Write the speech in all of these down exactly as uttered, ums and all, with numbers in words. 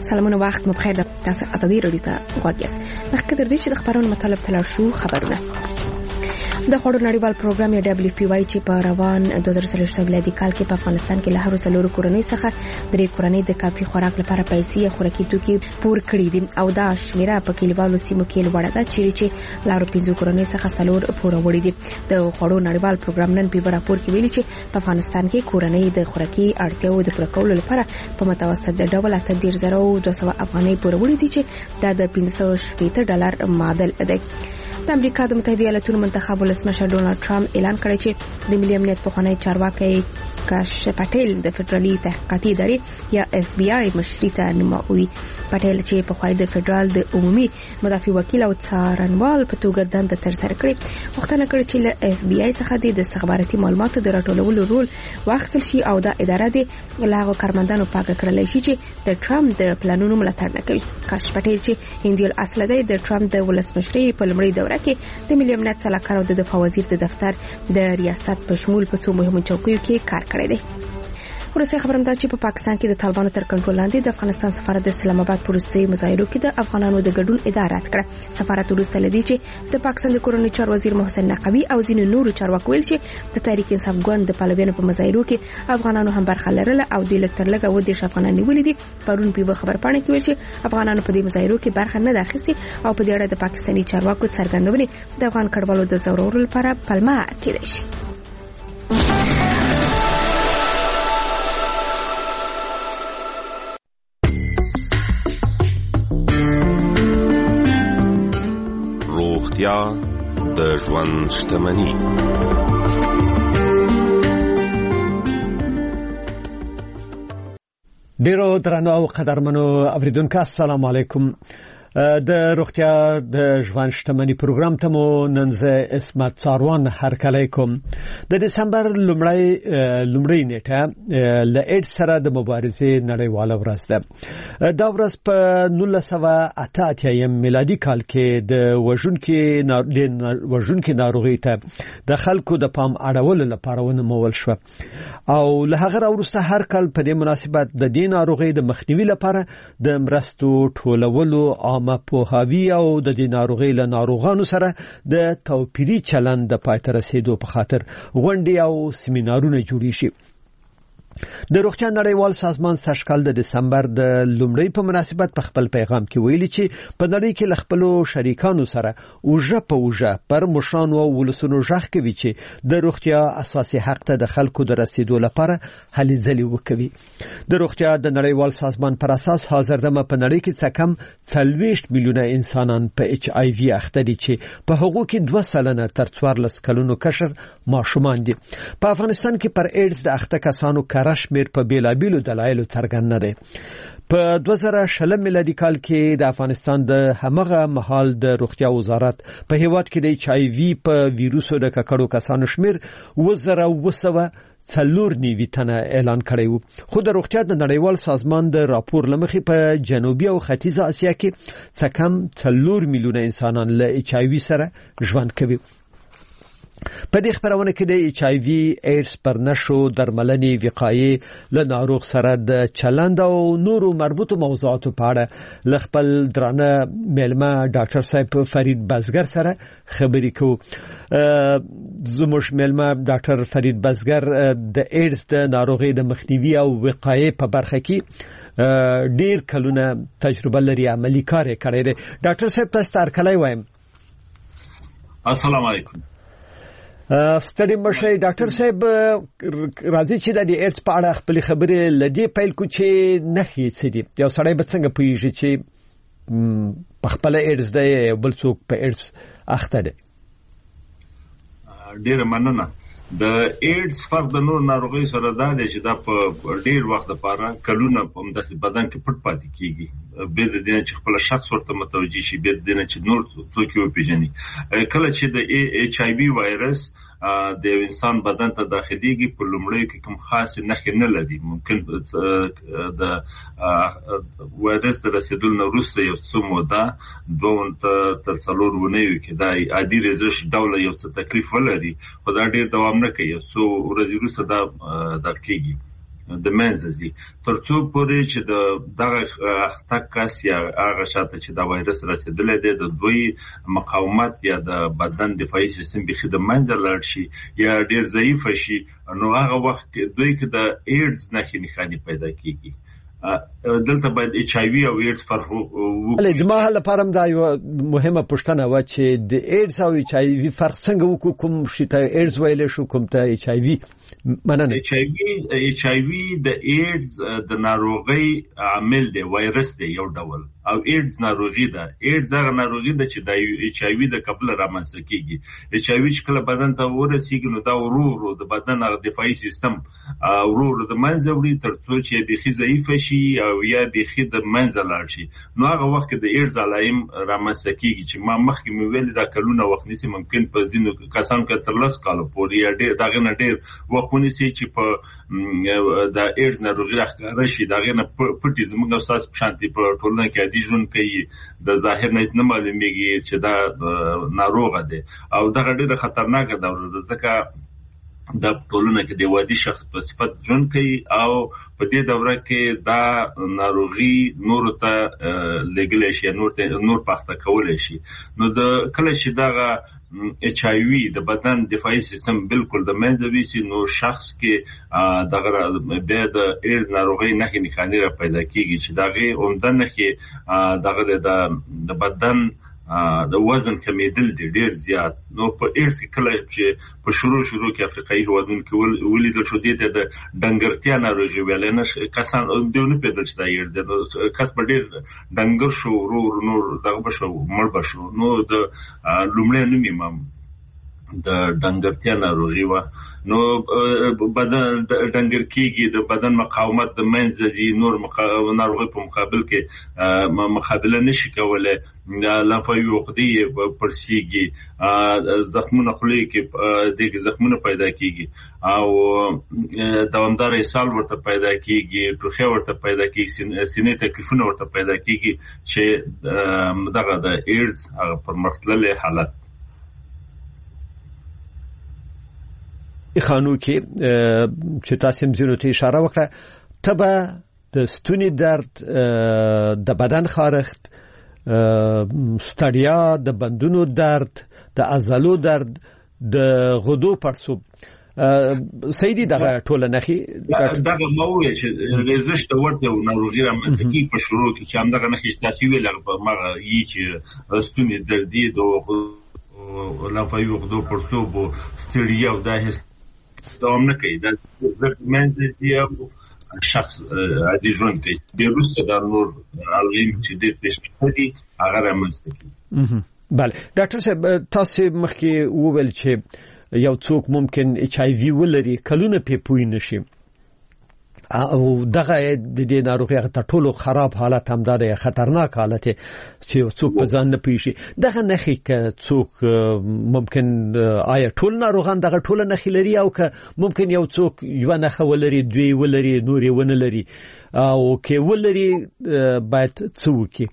سلامونه وخت مو بخیر د تاسو ازادي رادیو ته غوږ یاست. مخکې تر دې چې د خبرونو مطلب تلل شو خبرونه د خوړو نړیوال پروګرام یا دبليو پی واي چې په روان دوه زره څلور میلادي کال کې په افغانستان کې له هر څلورو کورنۍ څخه درې کورنۍ د کافي خوراک لپاره پیسې خوراکي توکي پور کړي دي او دا شمیره په کلیوالو سیمو کې لوړه ده چې لارو پنځو کورنۍ څخه څلور پور وړي دي. د خوړو نړیوال پروګرام نن په راپور کې ویلي چې په افغانستان کې کورنۍ د خوراکي اړتیاو د پوره کولو لپاره په متوسط ډول اته دېرش زره دوه سوه افغانۍ پور وړي دي چې دا د پنځه سوه شپږ ډالر معادل دی. د امریکا د متحده ایالاتونو منتخب ولسمشر ډونالد ټرمپ اعلان کړی چې د ملي امنیت پخوانی چارواکي کاش پټیل د فدرالي تحقیقاتي ادارې یا اف بی آی مشري ته نوموي. پټیل چې په خوای د فدرال د عمومي مدافع وکیل او څارنوال په توګه دنده ترسره کړې، وختونه کړی چې له اف بی آی څخه د استخباراتي معلوماتو د راټولولو رول واخیستل شي او د ادارې د لاغو کارمندانو پاک کړل شي چې د ټرمپ د پلانونو ملاتړ نه کوي. کاش پټیل چې هندي الاصل دی د ټرمپ د ولسمشرۍ په لومړۍ دوره کې د ملي امنیت سلاکار او د دفاع وزیر د دفتر د ریاست په شمول په څو مهمو چوکیو کې کار کړی دی. ورسې خبرم دا چې په پاکستان کې د طالبانو تر کنټرول لاندې د افغانستان سفارت د اسلام آباد پروستي مظاهرو کې د افغانانو د ګډون اداره کړه. سفارت ورسته لدی چې د پاکستان د کورنۍ چارو وزیر محسن نقوی او ځینو نورو چارواکو ویل چې د تحریک انصاف ګوند د پلویانو په مظاهرو کې افغانانو هم برخه لرله او د لکتر لګه و د افغانان نیولې دي. پرون په خبر پاڼه کې ویل چې افغانانو په دې مظاهرو کې برخه نه اخیستي او په دې اړه د پاکستاني چارواکو څرګندونې د افغان کډوالو د زورولو لپاره پلمه کېدای شي. روغتیا د ژوند شتمني. ډیرو درنو او قدرمنو اوریدونکو السلام علیکم. د روغتیا د ژوند شتمني پروګرام ته مو نن زه اسمت څاروان هرکلی کوم. د دسمبر لومړی لومړی نیټه ل ایډز سره د مبارزې نړیواله ورځ ده. دا ورځ په نولس سوه اته اتیا میلادي کال کې د وژونکي وژونکي ناروغۍ ته د خلکو د پام اړولو لپاره ونومول شو او له هغه وروسته هر کال په دې مناسبت د دې ناروغۍ د مخنیوي لپاره د مرستو ټولولو عام پوهاوی او د دې ناروغۍ له ناروغانو سره د توپیري چلند د پای ته رسیدو په خاطر غونډې او سیمینارونه جوړ شي. د روغتیا نړیوال سازمان سږکال د دسمبر د لومړۍ په مناسبت په خپل پیغام کې ویلي چې په نړۍ کې له خپلو شریکانو سره اوژه په اوژه پر مشرانو او ولسونو غږ کوي چې د روغتیا اساسي حق ته د خلکو د رسیدو لپاره هلې ځلې وکوي. د روغتیا د نړیوال سازمان پر اساس حاضر دمه په نړۍ کې څه کم څلوېښت میلیونه انسانان په ایچ آی وي اخته دي چې په هغو کې دوه سلنه تر څوارلس کلونو کشر ماشومان دي. په افغانستان کې پر ایډز د اخته کسانو رشمیر په بیلابیلو دلایلو څرګند نه دی. په دوه زره شل میلادي کال کې د افغانستان د همغه مهال د روغتیا وزارت په هیواد کې د ایچ آی وي په ویروسو د ککړو کسانو شمیر اووه زره اووه سوه څلور نوي تنه اعلان کړی و. خو د روغتیا د نړیوال سازمان د راپور لمخې په جنوبي او ختیځه اسیا کې څه کم څلور میلیونه انسانان له ایچ آی وي سره ژوند کوي. په دې خبرونه کې د ایچ آی وي ایډز پر نشو درملنې وقایې له ناروغ سره د چلند او نورو مربوطو موضوعاتو په اړه ل خپل درانه مېلمه ډاکټر صاحب فرید بزګر سره خبرې کوو. زموږ مېلمه ډاکټر فرید بزګر د ایډز د ناروغۍ د مخنیوي او وقایې په برخه کې ډیر کلونه تجربه لري، عملی کار یې کړی دی. ډاکټر صاحب تاسو ته هرکلی وایم. السلام علیکم. ستړي مشه ډاکټر صاحب، راځي چې د ایډز په اړه خپل خبرې لدی پیل کو چې نخې څه دي. یو سړی به څنګه پوهیږي چې په خپل ایډز دی بل څوک په ایډز اخته دی؟ ډیره مننه. د ایډز فرق د نور ناروغیو سره دا دی چې دا په ډیر وخت لپاره کلونه په مدته بدن کې پټ پاتې کیږي، به د دې چې خپل شخص ورته متوجي شي، به د دې چې نور څوک یې وپیژني. کله چې د ایچ آی وي وایرس د انسان بدن ته داخليږي په لومړیو کې کوم خاص نښې نه لري. ممکن د وایرس تر رسیدل نه وروسته یو څه موده دوه تر څلور ونیو کې دا عادي رزش ډول یو څه تکلیف ولري، خو دا ډیر دوام نه کوي، څو ورځې وروسته دا دا کېږي. د منځي ترڅو پورې چې د دغه اخته کس یا هغه شاته چې دا وایرس رسیدلې ده د دوی مقاومت یا د بدن دفاعي سیستم به خدمت منځ لاړ شي یا ډیر ضعیف شي نو هغه وخت دوی کې د ایډز نښې نښانې پیدا کیږي. دلته باید ایچ آی وی او ایډز فرق وکړو. له جماعه لپاره دا یو مهمه پوښتنه و چې د ایډز او ایچ آی وی فرق څنګه وکړو، کوم شي ته ایډز ویل شو کوم ته ایچ آی وی؟ مننه. ایچ آی وی ایچ آی وی د ایډز د ناروغي عامل دی، وایرس دی یو ډول، او ایډز ناروغي ده. ایډز هغه ناروغي ده چې د ایچ آی وی د قبل رامنځته کیږي. ایچ آی وی چې کله بدن ته ورسیږي نو دا ورو ورو د بدن هغه دفاعي سیستم ورو ورو د منځه وړي ترڅو چې بيخي ضعیف شي او یا بيخي د منځه لاړ شي. نو هغه وخت د ایډز علایم رامنځته کیږي چې ما مخکې مې ویل دا کلونه وخت نسی، ممکن په ځینو کسانو کې تر لس کال پورې یا ډېر دغه نه ډېر وختونه سي چې په د ایډز ناروغي راښکاره شي. دغه نه پټي زموږ استاد شانتي په ټولنه کې عادي ژوند کوي، د ظاهر نه نه معلومیږي چې دا ناروغه ده او دغه ډېر خطرناک دوره ده ځکه د ټولنه کې د وادي شخص په صفت ژوند کوي او په دې دوره کې دا ناروغي نور ته لګل شي، نور ته نور پخته کول شي. نو د کله چې دا ایچ آی وی د بدن دفاعي سیستم بالکل د منځه ویسي نو شخص کې دغه بیا د ایډز ناروغي نښې نښانې را پیدا کیږي چې دغه عمده نښې دغه د بدن د وزن کمیدل دي ډیر زیات. نو په ایډز کې کله چې په شروع شروع کې افریقایي هیوادونو کې ولیدل شو دې ته د ډنګرتیا ناروغي ویل نه کسان دیونه پیدل چې دا ایډز کس په ډیر ډنګر شو ورو ورو نور دغه بشو مړ بشو. نو د لومړی نوم یې د ډنګرتیا ناروغي و. نو بدن ډنګر کیږي، د بدن مقاومت د منځه دي، نور ناروغي په مقابل کې مقابله نشي کولای، لمفاوي عقدې پړسیږي، زخمونه خولې کې دغه زخمونه پیدا کیږي او دوامدار اسهال ورته پیدا کیږي، ټوخی ورته پیدا کیږي، سینې تکلیفونه ورته پیدا کیږي چې دغه د ایډز هغه پرمختللي حالت. خانو کې چې تاسو مزونو ته اشاره وکړه تبه د ستوني درد، د بدن خارښت، ستړیا، د بندونو درد، د عضلو درد، د غدو پړسوب سیدی دغه ټوله نښې دغه موضوع چې ریزش ته ورته ناروغي رامنځته کیږي په شروع کې چې همدغه نښې تاسو ویل هغه مغه یی چې ستوني درد دی د لمفاوي عقدو پړسوب او ستړیا او د دوام نه کوي دا د منځ شخص عادي ژوند کوي د روسه د نور علم چې د پېښې هغه رامنځته کوي. بله ډاکټر صاحب تاسو مخکې وویل چې یو څوک ممکن ایچ آی وی ولري کلونه په پوی نشي او دغه د دې ناروغي هغه ټولو خراب حالت هم ده، خطرناک حالت چې څوک په ځان نه پېښي. دغه نښې که څوک ممکن آیا ټول ناروغان دغه ټول نښې لري او که ممکن یو څوک یو نښه ولري دوی ولري نور یې ونه لري او که ولري باید څه وکړي؟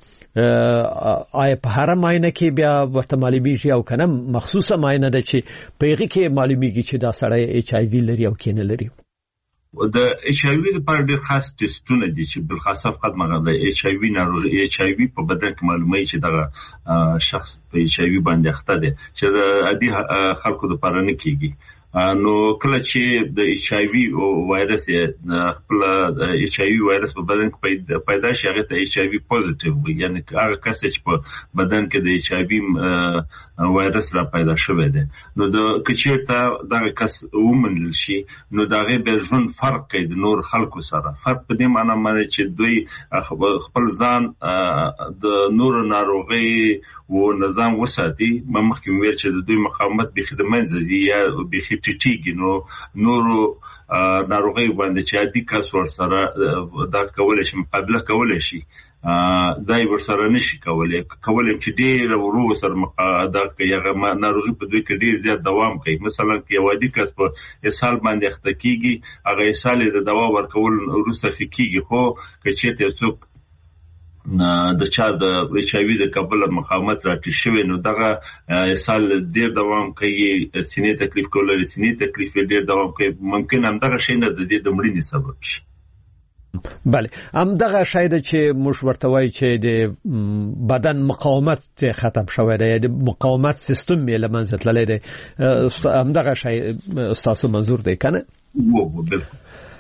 آیا په هر معاینه کې بیا ورته معلومیږي او کنه مخصوصه معاینه ده چې په هغه کې معلومیږي چې دا سړی ایچ آی وی لري او کې نه لري؟ د ایچ آی وی لپاره ډېر خاص ټیسټونه دي چې بل خاصه فقط مغه د ایچ آی وی ناروغي ایچ آی وی په بدن کې معلومه چې دغه شخص په ایچ آی وی باندې اخته دی چې د عادي خلکو لپاره نه کیږي. نو کله چې د ایچ آی وی او وایرس خپل د ایچ آی وی وایرس په بدن کې پیدا شي هغه ته ایچ آی وی پوزټیو وي، یعنی هغه کس چې په بدن کې د ایچ آی وی وایرس را پیدا شوی دی. نو د کچېرته دغه کس ومنل شي نو دغه به ژوند فرق کوي د نور خلکو سره. فرق په دې معنی باندې چې دوی خپل ځان د نور ناروغي و نظام وساتي. مخکې ویل چې د دوی مقاومت به خدمت زی یا به ټیټیږي نو نورو ناروغي باندې چې عادي کس ور سره دا کولای شي مقابله کولای شي دای ور سره نشي کولای کولای چې ډیر ورو سره دا یغه ناروغي په دوی کې ډیر زیات دوام کوي. مثلا کې یو عادي کس په اسهال باندې اخته کیږي هغه اسهال د دوا ورکول وروسته کیږي، خو کچې ته څوک د چا د ایچ آی وی د کابل مقاومت راټیټ شوی نو دغه سال ډیر دوام کوي سینې تکلیف کولای سینې تکلیف ډیر دوام کوي ممکن هم دغه شی نه د دې د مړینې سبب شي. بله هم دغه شی د چې موږ ورته وایي چې د بدن مقاومت ختم شوی دی د مقاومت سیستم یې له منځه تللی دی هم دغه شی ستاسو منظور دی کنه؟ وو بالکل.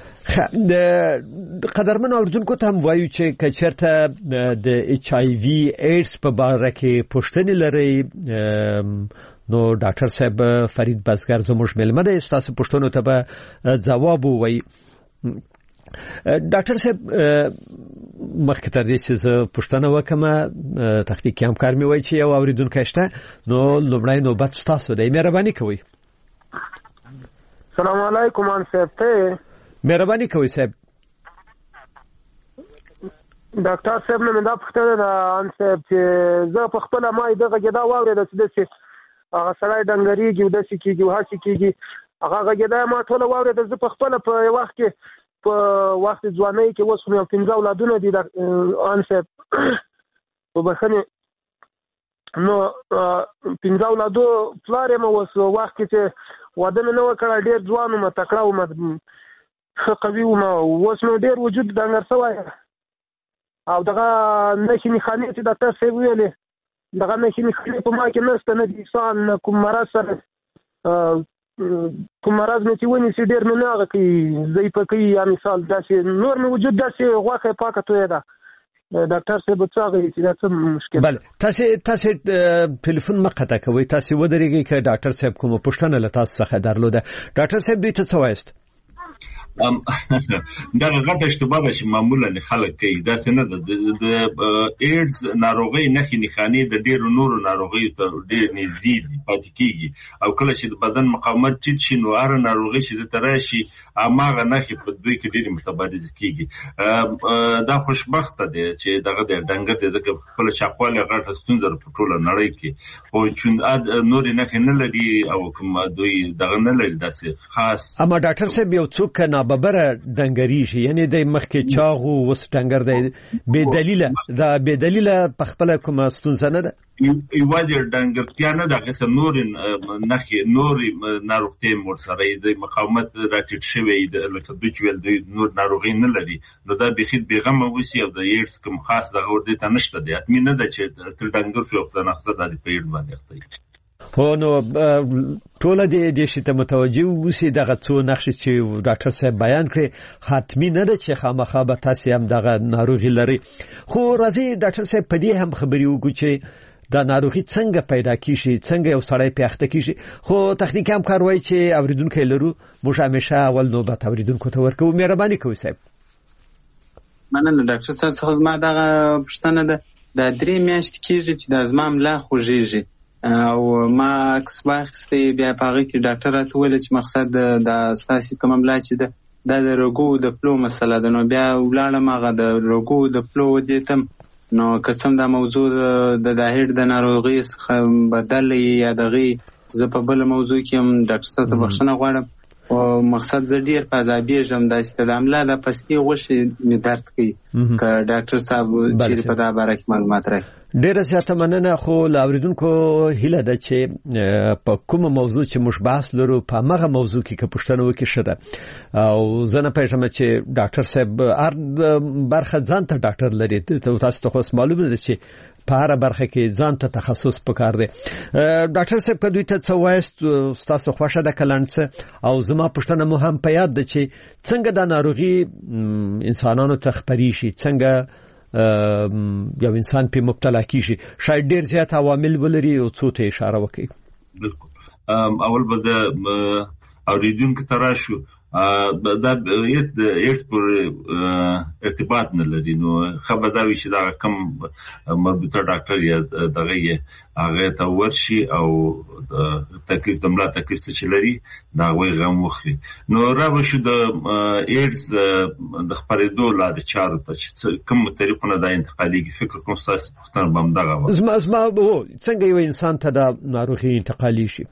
د قدرمن اوردونکو ته هم وایو چې کچرته د ایچ آی وی ایډز په باره کې پوښتنې لري نو ډاکټر صاحب فرید بزګر زموږ مېلمه دی ستاسو پوښتنو ته به ځواب ووایي. ډاکټر صاحب مخکې تر دې چې زه پوښتنه وکړم تخنیکي همکار مې وایي چې یو اوریدونکی شته نو لومړی نوبت ستاسو دی مهرباني کوئ. السلام علیکم ان صاحب ته مهرباني کوئ صاحب. ډاکټر صاحب نن دا پوښتنه ده ان صاحب چې زه په خپل ما دغه غدا واورېده چې داسې هغه سړی ډنګرېږي او داسې کېږي او هسې کېږي هغه غدا ما ټوله واورېده زه په خپله په یو وخت کې په وخت ځوانۍ کې اوس خو مې پنځه اولادونه دي ان صاحب په بښنې نو پنځه اولادو پلار یم اوس وخت کې چې واده مې نه و کړی ډېر ځوان وم تکړه وم ښه قوي وم اوس نو ډېر وجود ډنګر شوی او دغه نښې نښانې چې ډاکټر صاحب ویلې دغه نښې نښانې په ما کې نشته نه دي سان نه کوم مرض سره کوم مرض مې چې ونیسي ډېر مې نه هغه کوي ضعیفه کوي یا مثال داسې نور مې وجود داسې غوښه پاکه تویه ده ډاکټر صاحب څه هغه چې دا څه مشکل بله تاسې تاسې ټلیفون مه قطع کوئ تاسې ودرېږئ که ډاکټر صاحب کومه پوښتنه له تاسو څخه درلوده. ډاکټر صاحب دوی ته څه وایست؟ دا غټه اشتباه ده چې معمولا خلک کوي دا څنګه ده د ایډز ناروغي نښې نښانې د ډیرو نورو ناروغیو ته ډیر نږدې پاتې کیږي او کله چې د بدن مقاومت ټیټ شي نو هر ناروغي چې د تراشي هغه نښې په دوی کې ډیر متبادل کیږي. دا خوشبخته دی چې دغه د ډنګر د ځکه خپل چاقواله غټه ستونزه په ټوله نړۍ کې خو چې نور نښې نه لري او کوم دوی دغه نه لري داسې خاص. اما ډاکټر صاحب یو څوک ببره ډنګریږي یعنی د مخکې چاغو وس ډنګر دی بې دلیله دا بې دلیله په خپل کومه ستونزه نه ده یوازې ډنګرتیا نه ده که نور نښې نور ناروغتیا مور سره د مقاومت راټیټ شوی لکه دوی چې ویل دوی نور ناروغي نه لري نو دا بیخي بېغمه اوسي او د ایډز کوم خاص دغه ور دې ته نشته دی حتمي نه ده چې تل ډنګر شو خپله نقصه دا د په ایډز باندې اخته هو نو ټوله د دې شي ته متوجه اوسئ دغه څو نښې چې ډاکټر صاحب بیان کړې حتمي نه ده چې خامخا به تاسې هم دغه ناروغي لري خو راځئ ډاکټر صاحب په دې هم خبرې وکړو چې دا ناروغي څنګه پیدا کیږي څنګه یو سړی پې اخته کیږي خو تخنیکي همکار وایي چې اوریدونکی لرو موږ همیشه اول نوبت اوریدونکو ته ورکوو مهرباني کوئ صاحب. مننه ډاکټر صاحب څخه زما دغه پوښتنه ده دا درې میاشتې کېږي چې دا زما ملا خوږېږي او ما عکس واخیستی بیا په هغه کې ډاکټر راته وویل چې مقصد د ستاسې کومه ملا چې ده دا د رګو د پلو مسله ده نو بیا ولاړم هغه د رګو د پلو ودېتم نو که څه هم دا موضوع د داهډ د ناروغۍ څخه بدل یا دغې زه په بله موضوع کې هم ډاکټر صاحب ته بخښنه غواړم او مقصد زه ډېر په عذابېږم داسې د ملا د پستې غوښې مې درد کوي که ډاکټر صاحب چیرې په دا باره کې معلومات راکړي. ډیره زیاته مننه خو له اوریدونکو هیله ده چې په کومه موضوع چې موږ بحث لرو په هغه موضوع کې که پوښتنه وکړي ښه ده او زه نه پوهېږم چې ډاکټر صاحب هر برخه ځان ته ډاکټر لري تاسو ته خو معلومه ده چې په هر برخه کې ځان ته تخصص پکار دی. ډاکټر صاحب که دوی ته څه وایست ستاسو خوښه ده که لنډ څه او زما پوښتنه مو هم په یاد ده چې څنګه دا ناروغي انسانانو ته خپرې شي څنګه یو انسان په مبتلا کیږي شاید ډیر زیات عوامل ولري او څو ته اشاره وکړي. بالکل اول به د اوریدونکو تراشو دا د ایډز پر ارتباط نه لري نو خبر دا وي چې دا کم مربوطه ډاکټر یا دغه یې هغه ته ورشي او تکلیف د ملا تکلیف چې لري دا وایي غم وخلي نو راوړو شو د ایډز د خپرېدو لارې چارو ته چې کوم طریقونه دا انتقالېږي فکر کوم ستاسو پوښتنه به همدغه زما زما څنګه یو انسان ته دا ناروغي انتقالي شي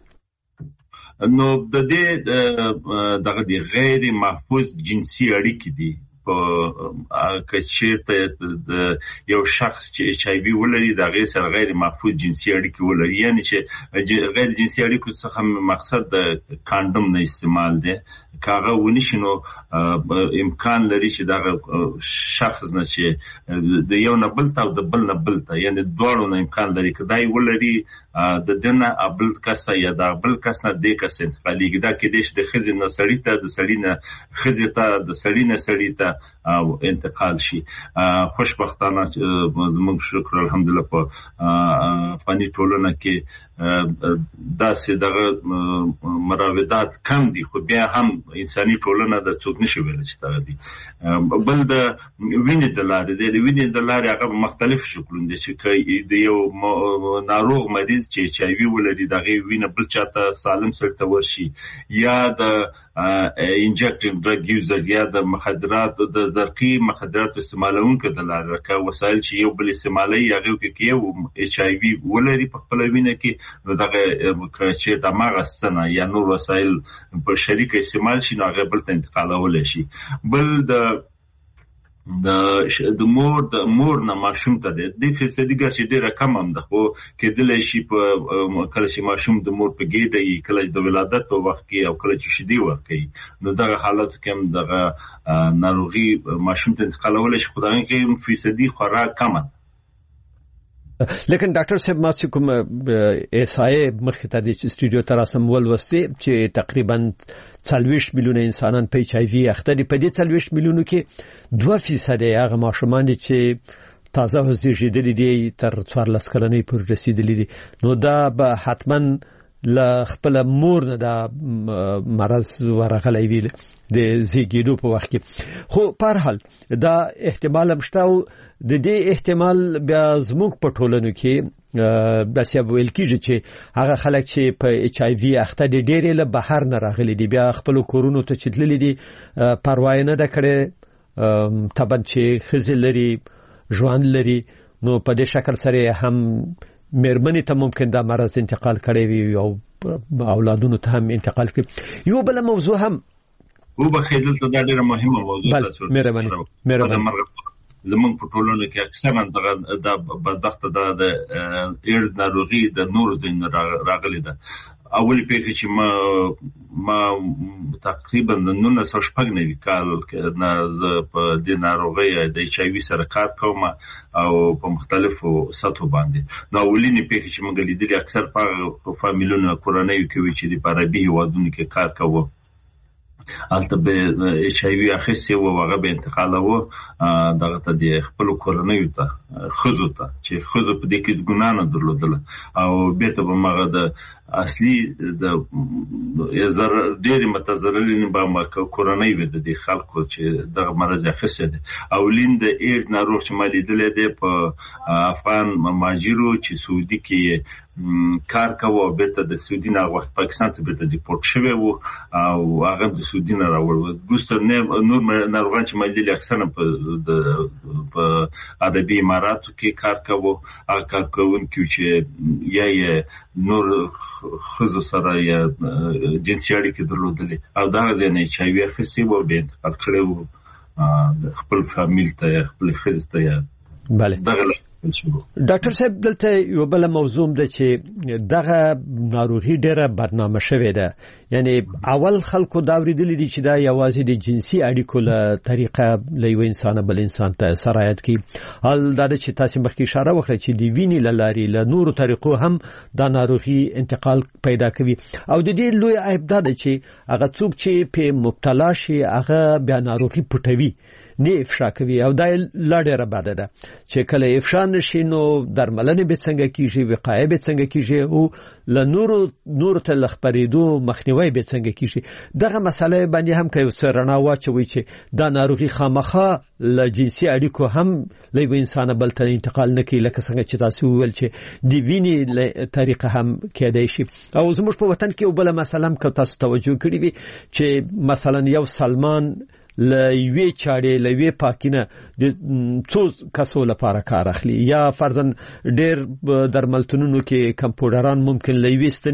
نو د دې دغه د غیر محفوظ جنسي اړیکې دي په کچېرته د یو شخص چې ایچ آی وی ولري د غیر سره غیر محفوظ جنسي اړیکې ولري، یعنی چې غیر جنسي اړیکو څخه مقصد د کاندوم نه استعمال دی. کاغه ونشي نو امکان لري چې دا شخص نه چې د یو نه بل ته او د بل نه بل ته یعنی دواړو نه امکان لري کدای ولري د دنه ابل کس یا د ابل کس نه د کس انتقالیږي. دا کې د خزې نه سړی ته د سړی نه خزې ته د سړی نه سړی ته انتقال شي. خوشبختانه موږ شکر الحمدلله په افغاني ټولنه کې داسې دغه مراودات کم دي، خو بیا هم انساني ټولنه د څوک نشي ویل چې دا دي. بل د وینې د لارې د وینې د لارې هغه مختلف شکلونه دي چې د یو ناروغ مریض چې ایچ آی وی ولري دغه وینه بل چاته سالم سره ته ورشي، یا د انجکټینګ ډرګ یوزر یا د مخدرات د زرقي مخدرات استعمالونکو د لارې راکا وسایل چې یو بل استعمالي هغه کې کې یو ایچ آی وی ولري په خپل وینه کې نو دغه چې د ماغستنه یا نور وسایل په شریک استعمال شي نو هغه بل ته انتقالول شي. بل د د د مور د مور نه ماشوم ته د فیصدي ګرځي ډیره کم هم ده، خو کېدل شي په کله چې ماشوم د مور په ګېډه کله د ولادت په وخت کې او کله چې شیدې ورکوي نو دغه حالت کې هم دغه ناروغي ماشوم ته انتقالول شي، خو دغه کې فیصدي خورا کم ده. لیکن ډاکټر صاحب ما چې کوم ایس آی مخې ته د استودیو تر اسم ولوستي چې تقریبا څلوېښت میلیونه انسانان په ایچ آی وی اخته دي. په دې څلوېښت میلیونو کې دوه فیصد هغه ماشومان دي چې تازه زیږیدلي دي تر څوارلس کلنۍ پورې رسیدلي دي، نو دا به حتما له خپل مور نه دا مرض ورغلی وي د زیږیدو په وخت کې. خو په هر حال دا احتمال هم شته او د دې احتمال بیا زموږ په ټولنو کې داسې ویل کېږي چې هغه خلک چې په ایچ آی وی اخته دي ډېرې له بهر نه راغلي دي، بیا خپل کورونو ته چې تللي دي پروا نه ده کړې، طبعا چې ښځې لري ژوند لري نو په دې شکل سره هم مېرمنې ته ممکن دا مرض انتقال کړی وي او اولادونو ته هم انتقال کړي. یو بل موضوع هم وبخښئ دلته دا ډېره مهمه موضوع ده. مهرباني مهرباني زمونږ په ټولنه کې اکثرا دغه د بدبخته د ایډز ناروغي د نورو ځایونو راغلي ده. اولی پیښه چې ما ما تقریبا د نولس سوه شپږ نوي کال نه زه په دې ناروغۍ د ایچ آی وي سره کار کوم او په مختلفو سطحو باندې. نو اولینې پیښې چې موږ لیدلې اکثر په فامیلونو کورنیو کې وي چې د په عربي هېوادونو کې کار کوو، هلته به ایچ آی وی اخیستی و هغه به انتقالوه دغه ته د خپلو کورنیو ته ښځو ته چې ښځو په دې کې ګناه نه درلودله او بېرته به هماغه د اصلي د ډېرې متضررې به کورنۍ وي د دې خلکو چې دغه مرض یې اخیستی دی. اولین د ایډز ناروغ چې ما لیدلی دی په افغان مهاجرو چې سعودي کې کار کوو او بیرته د سعودي نه وخت پاکستان ته بیرته ډیپورټ شوی وو او هغه د سعودي نه راوړل. ګوستر نور ناروغان چې ما لیدلي اکثرا په عربي اماراتو کې کار کوو، هغه کار کوونکي چې یا یې نور ښځو سره یا جنسي اړیکې درلودلې او دغه ځای نه ایچ آی وي اخیستی وو بیا انتقال کړی وو خپل فامیل ته یا خپلې ښځې ته یا دغه ډاکټر صاحب دلته یو بل موضوع ده چې دغه ناروغي ډیره بدنامه شوې ده، یعنی اول خلکو دا ورېدلي دي چې دا یوازې د جنسي اړیکو له طریقه له یو انسان بل انسان ته سرایت کوي. حال دا چې تاسو مخکې اشاره وکړه چې د وینې له لارې له نورو طریقو هم دا ناروغي انتقال پیدا کوي او د دې لوی عیب دا ده چې هغه څوک چې په مبتلا شي هغه بیا ناروغي پټوي نه افشا کوي او دا لا ډیره بده ده چې کله افشا نشي نو درملنه به څنګه کیږي، وقایه به څنګه کیږي او له نورو نور ته لخبرېدو مخنیوي به څنګه کیږي. دغه مسله باندې هم کوي سرنا واچوي چې دا ناروغي خامخا له جنسي اړیکو هم له انسان بل ته انتقال نه کوي، لکه څنګه چې تاسو ویل چې د وینې له طریقه هم کېدای شي. او زموږ په وطن کې یو بل مسله هم که تاسو توجه کړی وي چې مثلا یو سلمان لوی چاړې لوی پاکینه د څو کسو لپاره کار اخلي، یا فرضاً ډېر درملتونونو کې کمپیوټران ممکن لوي ستني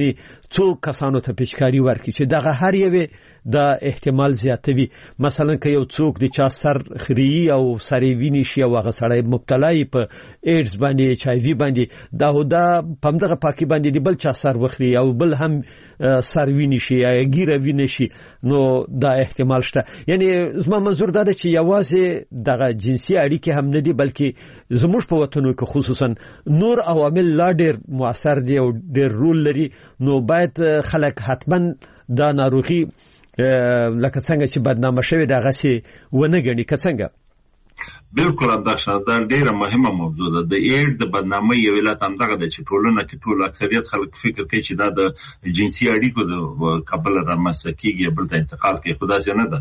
څو کسانو ته پیچکاری ورکړي چې دغه هر یو د احتمال زیاتوي. مثلا که یو څوک د چا سر خري او سری ویني شي او هغه سړی مبتلا ای په ایډز باندې ایچ آی وی باندې دا دا پمدغه پاکي باندې دی بل چا سر وخري او بل هم سر ویني شي یا ګیره ویني شي نو دا احتمال شته. یعنی زما منظور دا ده چې یوازې دغه جنسي اړیکې هم نه دي بلکې زموږ په وطنو کې خصوصا نور عوامل لا ډېر مؤثر دي او ډېر رول لري. نو باید خلک حتما دا ناروغي لکه څنګه چې بدنامه شوی دغه سي ونه غني که څنګه. بالکل انداشه دا ډیره مهمه موضوع ده. د ایډ د بدنامۍ یو علت هم دغه ده چې ټولنه کې ټول اکثریت خلک فکر کوي چې دا د جنسي اړیکو د کابل رامنځته کیږي بل ته انتقال کوي. خو داسې نه ده.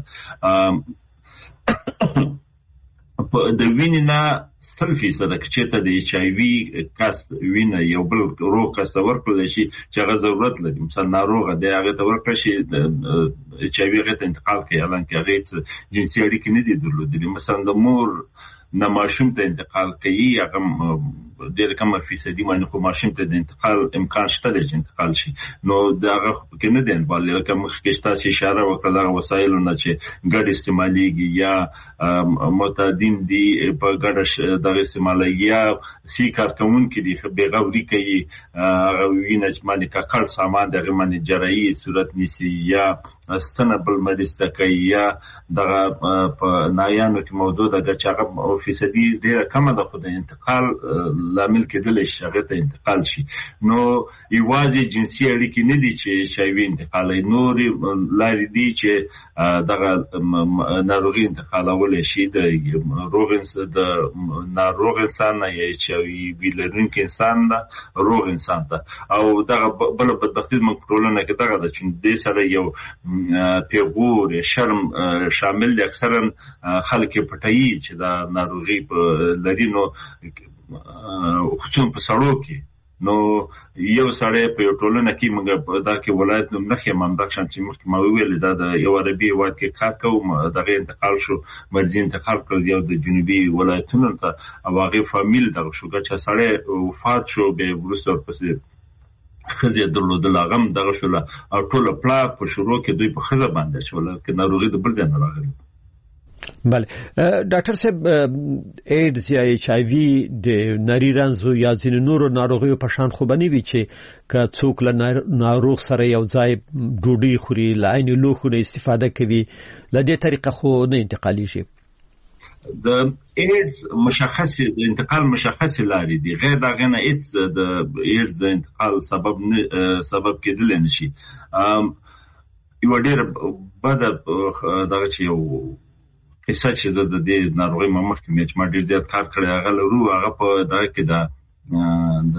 د وینې نه سل فیصده که چېرته د ایچ آی وي کس وینه یو بل روغ کس ته ورکړلی شي چې هغه ضرورت لري، مثلا ناروغه دی هغې ته ورکړی شي ایچ آی وي هغې ته انتقال کوي حالانکې هغې څه جنسي اړیکې نه دي درلودلي. مثلا د مور نه ماشوم ته انتقال کوي هغه ډېر کمه فیصدي باندې خو ماشوم ته د انتقال امکان شته دی چې انتقال شي. نو د هغه پکې نه دی انبال لکه مخکې تاسې اشاره وکړه دغه وسایلو نه چې ګډ استعمالیږي یا معتادین دي په ګډه دغه استعمالیږي یا سی کارکوونکي دي بېغوري کوي هغه وینه چې باندې ککړ سامان د هغې باندې جراحي صورت نیسي یا ستنه بل مریض ته کوي یا دغه په نایانو کې موضوع ده چې هغه فیصدي ډېره کمه ده خو د انتقال لامل کېدلی شي هغې ته انتقال شي. نو یوازې جنسي اړیکې نه دي چې ایچ آی وي انتقالوي، نورې لارې دي چې دغه ناروغي انتقالولی شي د روغ د ناروغ انسان نه یا ایچ آی وي لرونکي انسان نه روغ انسان ته. او دغه بله بدبختي زموږ په ټولنه کې دغه ده چې دې سره یو پیغور یا شرم شامل دی. اکثرا خلک یې پټوي چې دا ناروغي لري، نو خصوصا په سړو کې. نو یو سړی په یو ټولنه کې موږ دا کې ولایت نوم نه ښیم همدغه شان چې مخکې ما وویل دا د یو عربي هېواد کې کار کوو دغه انتقال شو مرضي انتقال کړل یو د جنوبي ولایتونو ته او هغې فامیل دغه شو که چا سړی وفات شو بیا وروسته ورپسې ښځې یې درلودله هغه هم دغه شوله او ټوله پړه په شروع کې دوی په ښځه باندې اچوله که ناروغي د بل ځای نه راغلې. بله ډاکټر صاحب ایډز یا ایچ آی وي د نري رنځو یا ځینې نورو ناروغیو په شان خو به نه وي چې که څوک له ناروغ سره یو ځای ډوډۍ خوري له عین لوښو نه استفاده کوي له دې طریقه خو نه انتقالیږي. د ایډز مشخص د انتقال مشخص لارې دي غیر د هغې نه هېڅ د ایډز د انتقال سبب نه سبب کېدلی نه شي. یوه ډېره بده دغه چې یو قصه چې زه د دې ناروغۍ ما مخکې مې چې ما ډېر زیات کار کړی هغه لرو هغه په دغه کې د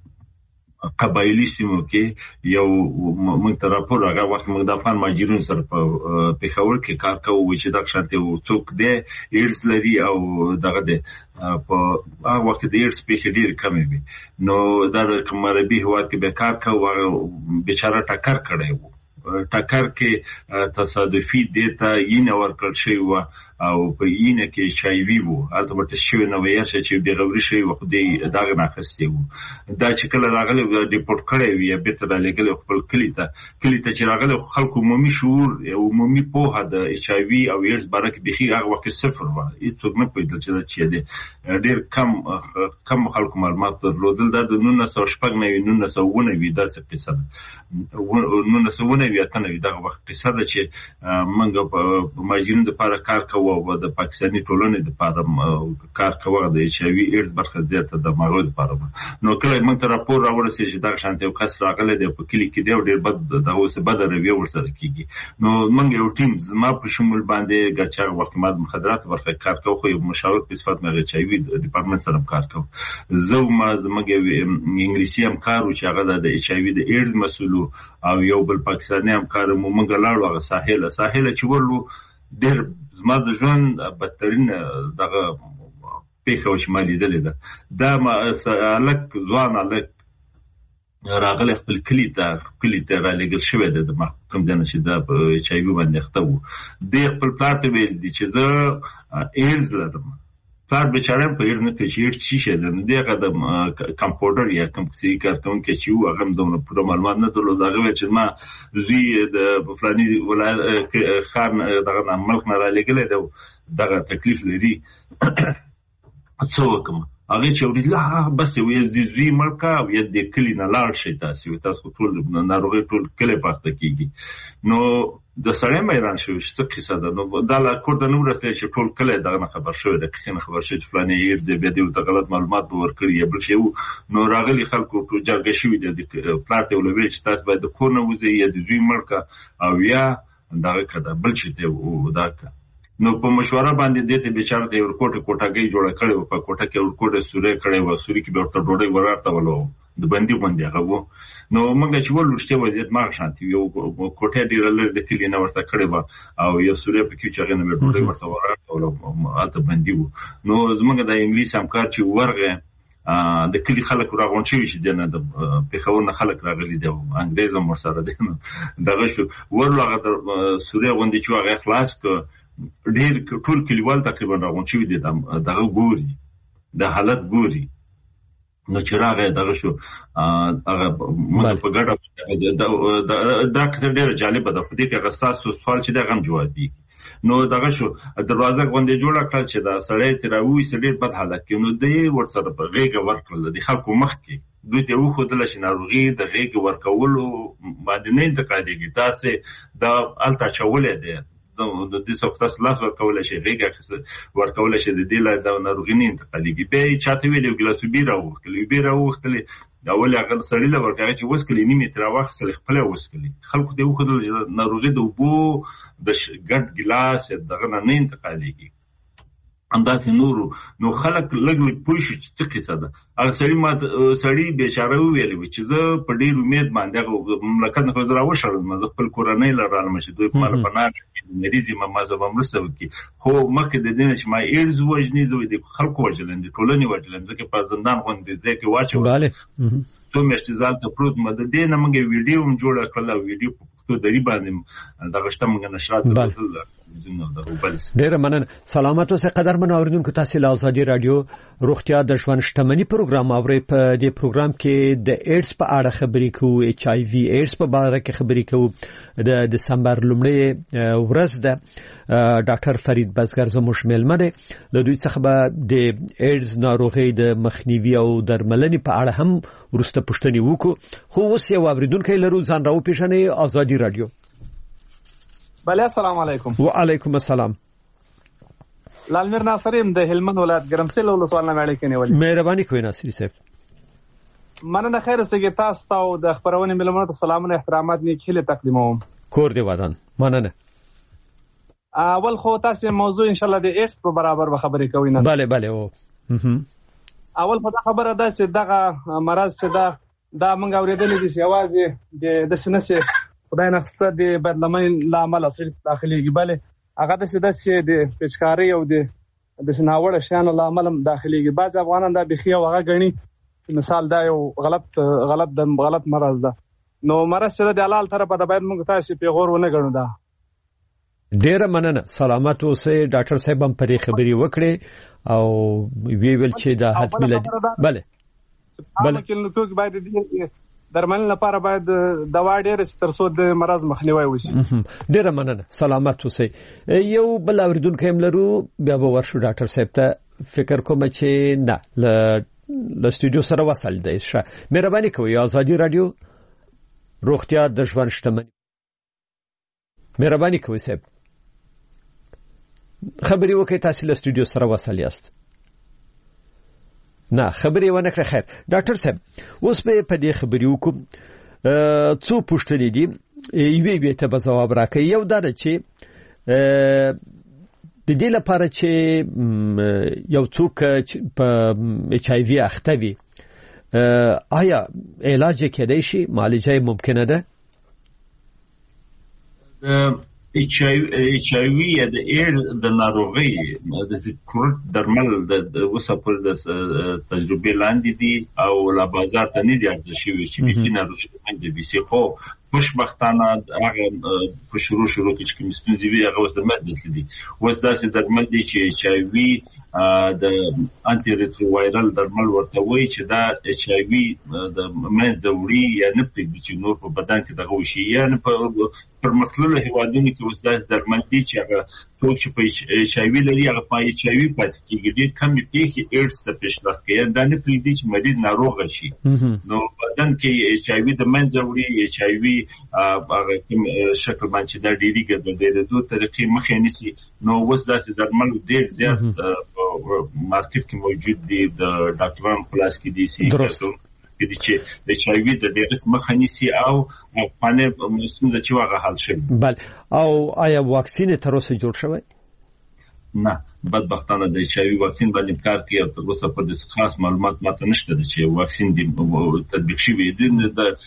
قبایلي سیمو کې یو موږ ته راپور هغه وخت موږ د افغان مهاجرینو سره په پېښور کې کار کوو چې دغه شانتې یو څوک دی ایډز لري او دغه دی په هغه وخت د ایډز پېښې ډېرې کمې وي. نو دا د کوم عربي هېواد کې بیا کار کوو هغه بېچاره ټکر کړی و. ټکر کې تصادفي دې ته یینه ورکړل شوې وه او په یینه کې ایچ آی وي وو هلته به ټسټ شوې نه ویل شي چې بېغوري شوې وه خو دې دغه نه اخیستی وو. دا چې کله راغلی ډیپورټ کړی وي یا بېرته رالېږلی خپل کلي ته کلي ته چې راغلی خو خلکو عمومي شعور عمومي پوهه د ایچ آی وي او ایډز باره کې بیخي هغه وخت کې صفر وه. هېڅوک نه پوهېدل چې دا څه دی. ډېر کم کم خلکو معلومات درلودل. دا د نولس سوه شپږ نوي نولس سوه اووه نوي دا څه قصه ده نولس سوه اووه نوي اته نوي دغه وخت قصه ده چې موږ په مهاجرینو دپاره کار کوو او د پاکستاني ټولنې دپاره کار کوو د ایچ آی وي ایډز برخه زیاته د هغوی دپاره. نو کله موږ ته راپور راورسېد چې دغه شانته یو کس راغلی دی په کلي کې دی او ډېر بد دغه اوسې بده رویه ورسره کېږي. نو موږ یو ټیم زما په شمول باندې ګرچې هغه وخت ما د مخدراتو برخه کې کار کوو خو یو مشاور په صفت مې ایچ آی وي ډپارټمنټ سره هم کار کوو. زه ما زموږ یو انګلیسي همکار و چې هغه د ایچ آی وي د ایډز مسؤل او یو بل پاکستاني همکار مو موږ لاړو هغه ساحله ساحله چې ورلو ډېر زما د ژوند بدترین دغه پېښه وه چې ما لیدلې ده. دا هلک ځوان هلک راغلی خپل کلي ته کلي ته رالېږل شوی دی د کوم ځای نه چې دا په ایچ آی وي باندې اخته و. دی خپل پلار ته ویل دي چې زه ایډز لرم پلار بیچاره په هر نه کې چې شي د دغه د کمپیوټر یا کمپیوټر کارکونکي چې و هغه د پوره معلومات نه درلود هغه چې ما زوی د فلاني ولایت خان دغه ملک نه را لګلې دغه تکلیف لري څه وکم هغه چې ورته بس یو د زوی ملک او د کلی نه لاړ شي تاسو تاسو ټول ناروغي ټول کله پاتې کیږي نو د سړی میران شو چې قصه ده نو دا لا کوړه نو راځي چې ټول کله دا خبر شوی د قصې نه خبر شوی چې فلانه یې دې به دې غلط معلومات ورکړي یا بل شی نو راغلي خلکو ټول جرګه شوی د پلاټ ولوي چې تاسو باید د کور نه وځي یا د زوی ملک او یا دا کده بل شي ته دا نو په مشوره باندې دته بیچاره د ورکوټه کوټاګي جوړه کړو په کوټه کې ورکوټه سورې کړې و سوري کې به ورته ډوډۍ ورارته ولو د بندي باندې هغه نو موږ چې ولوشته وځي ما شانتي یو کوټه ډیر لږ د کلی نه ورته کړې و او یو سوري په کې چې هغه نه ډوډۍ ورته ورارته ولو اته بندي و نو زموږ د انګلیس همکار چې ورغه د کلی خلک راغون شي چې دنه د پیښور نه خلک راغلي دي انګريز هم سره دي دغه شو ورلغه د سوري غوندي چې هغه خلاص ک ډیر ټول کلیوال تقریبا راغون شي دي دغه ګوري د حالت ګوري نو چې راغی دغه شو هغه موږ په ګډه دا کتر ډیر جالب ده په دې کې هغه تاسو سوال چې دغه جواب دی نو دغه شو دروازه غونډه جوړه کړل چې دا سړی تراوي سړي په حالت کې نو دی ورسره په غیګه ورکړل د خلکو مخ کې دوی ته وخدل چې ناروغي د غیګه ورکولو باندې نه انتقادېږي تاسو دا الټا چولې ده د دې سوختاس لاس ورکول شي غیګه ورکول شي د دې لا د ناروغي نه انتقالېږي به چاته ویلو ګلاس بیره وختلی بیره وختلی دا ول هغه سړی له ورکړي چې وسکلی نیمه تر واخ سره خپل وسکلی خلکو ته وخدل ناروغي د وبو د ګډ ګلاس دغه نه انتقالېږي انداسې نور نو خلک لګ لګ پوښي چې څه ده هغه سړی ما سړی بیچاره ویل چې زه په ډیر امید باندې مملکت نه خبر راوښړم مزه خپل کورنۍ لرالم چې دوی په مال پناه مریضي ما مازه بمرسته وکي خو مکه د دین چې ما ایرز وجنی زوی د خلکو وجلند ټولنی وجلند چې په زندان غوندې ځکه واچو bale تو مشتزال ته پروت مده دینه موږ ویډیو هم جوړ کړل ویډیو په دری باندې دا غشته موږ نشرات وکړل ډیر مننه سلامات اوسه قدرمن اوریدونکو تاسو له ازادي رادیو روغتیا د ژوند شتمنۍ پروګرام اوري په دې پروګرام کې د ایډز په اړه خبرې کوو ایچ آی وی ایډز په اړه کې خبرې کوو د دسمبر لومړۍ ورځ ده ډاکټر فرید بزګر زموږ مېلمه دی د دوی څخه به د ایډز ناروغي د مخنیوي او درملنې په اړه هم ورسته پوښتنې وکړو خو اوس یو اوریدونکو لرو ځان راو پیښنې ازادي رادیو بله السلام علیکم وعلیکم السلام لالمیر ناصریم د هلمند ولایت ګرمسل ولسوال نه وړي کني ولې مهرباني کوئ ناصری صاحب مننه خیر سګی تاسو ته د خبرونه ملمنو ته سلامونه احترامات نیک هله تقدیموم کور دی ودان مننه اول خو تاسو موضوع ان شاء الله د ایکس په برابر به خبرې کوي نه bale bale او اول په خبره ده چې دغه مرض څه ده دا موږ اورېدلې دي چې आवाज د سنسه خدای نخسته د بدلمن لامل اصل داخليږي bale هغه د شدت چې د پچکاری او د د شناوړ شان لامل داخليږي بعض افغانان دا بخي او هغه غني مثال دا یو غلط غلط د غلط مرض ده نو مرض چې د حلال طرفه د باید موږ تاسو په غور ونه غنو دا ډیر مننه سلامات اوسه ډاکټر صاحب هم پرې خبري وکړي او وی ویل چې دا حتمی لدی bale bale کې نو څوک باید دې درمل لپاره باید دوا ډېر سترسو د مرض مخنیوي وشي ډېر مننه سلامات اوسئ یو بل اوریدونکو هم لرو بیا به ورشو ډاکټر صاحب ته فکر کوم چې نه ل د استودیو سره وصل دی ښه مهرباني کوئ ازادي رادیو روغتیا د ژوند شتمنۍ مهرباني کوئ صاحب خبري وکړئ تاسو له استودیو سره وصل یاست نه خبري ونه کړ خیر ډاکټر صاحب اوس په دې خبري وکم څو پوښتنې دي یوې یوې ته به جواب راکړئ یو دا چې د دې لپاره چې یو څوک په ایچ آی وی اخته وي آیا علاج کېدای شي معالجه ممکنه ده ایچ آی وی یا د ایر د ناروغي د کورت درمل د وسپل د تجربه لاندې دي او لا بازار ته نه دي ارزښت شوی چې په ناروغي باندې بيسي خو خوشبختانه هغه په شروع شروع کې چې کوم ستونزې وي هغه اوس درمل دي اوس داسې درمل دي چې ایچ آی وي د انټي ریټرووایرال درمل ورته وایي چې دا ایچ آی وي د منځه وړي یا نه پرېږدي چې نور په بدن کې دغه وشي یا نه په پرمختللو هېوادونو کې اوس داسې درمل دي چې هغه څوک چې په ایچ آی وي لري هغه په ایچ آی وي پاتې کېږي ډېر کمې پېښې ایډز ته پیشرفت کوي دا نه پرېږدي چې مریض ناروغه شي نو بدن کې ایچ آی وي د منځه وړي ایچ آی وي هغه کوم شکل باندې چې دا ډېرېږي د ډېرېدو طریقې مخې نیسي نو اوس داسې درمل ډېر زیات مارکیټ کې موجود دي د ډاکټرانو په لاس کې دي سي کې چې د ایچ آی وي د ډېرښت مخه نیسي او افغاني ستونزه چې هغه حل شوي بله او آیا واکسین تر اوسه جوړ شوی نه بدبختانه د ایچ آی وي واکسین باندې کار کوي او تر اوسه پر دې خاص معلومات ماته نشته چې واکسین دی تطبیق شوی دی د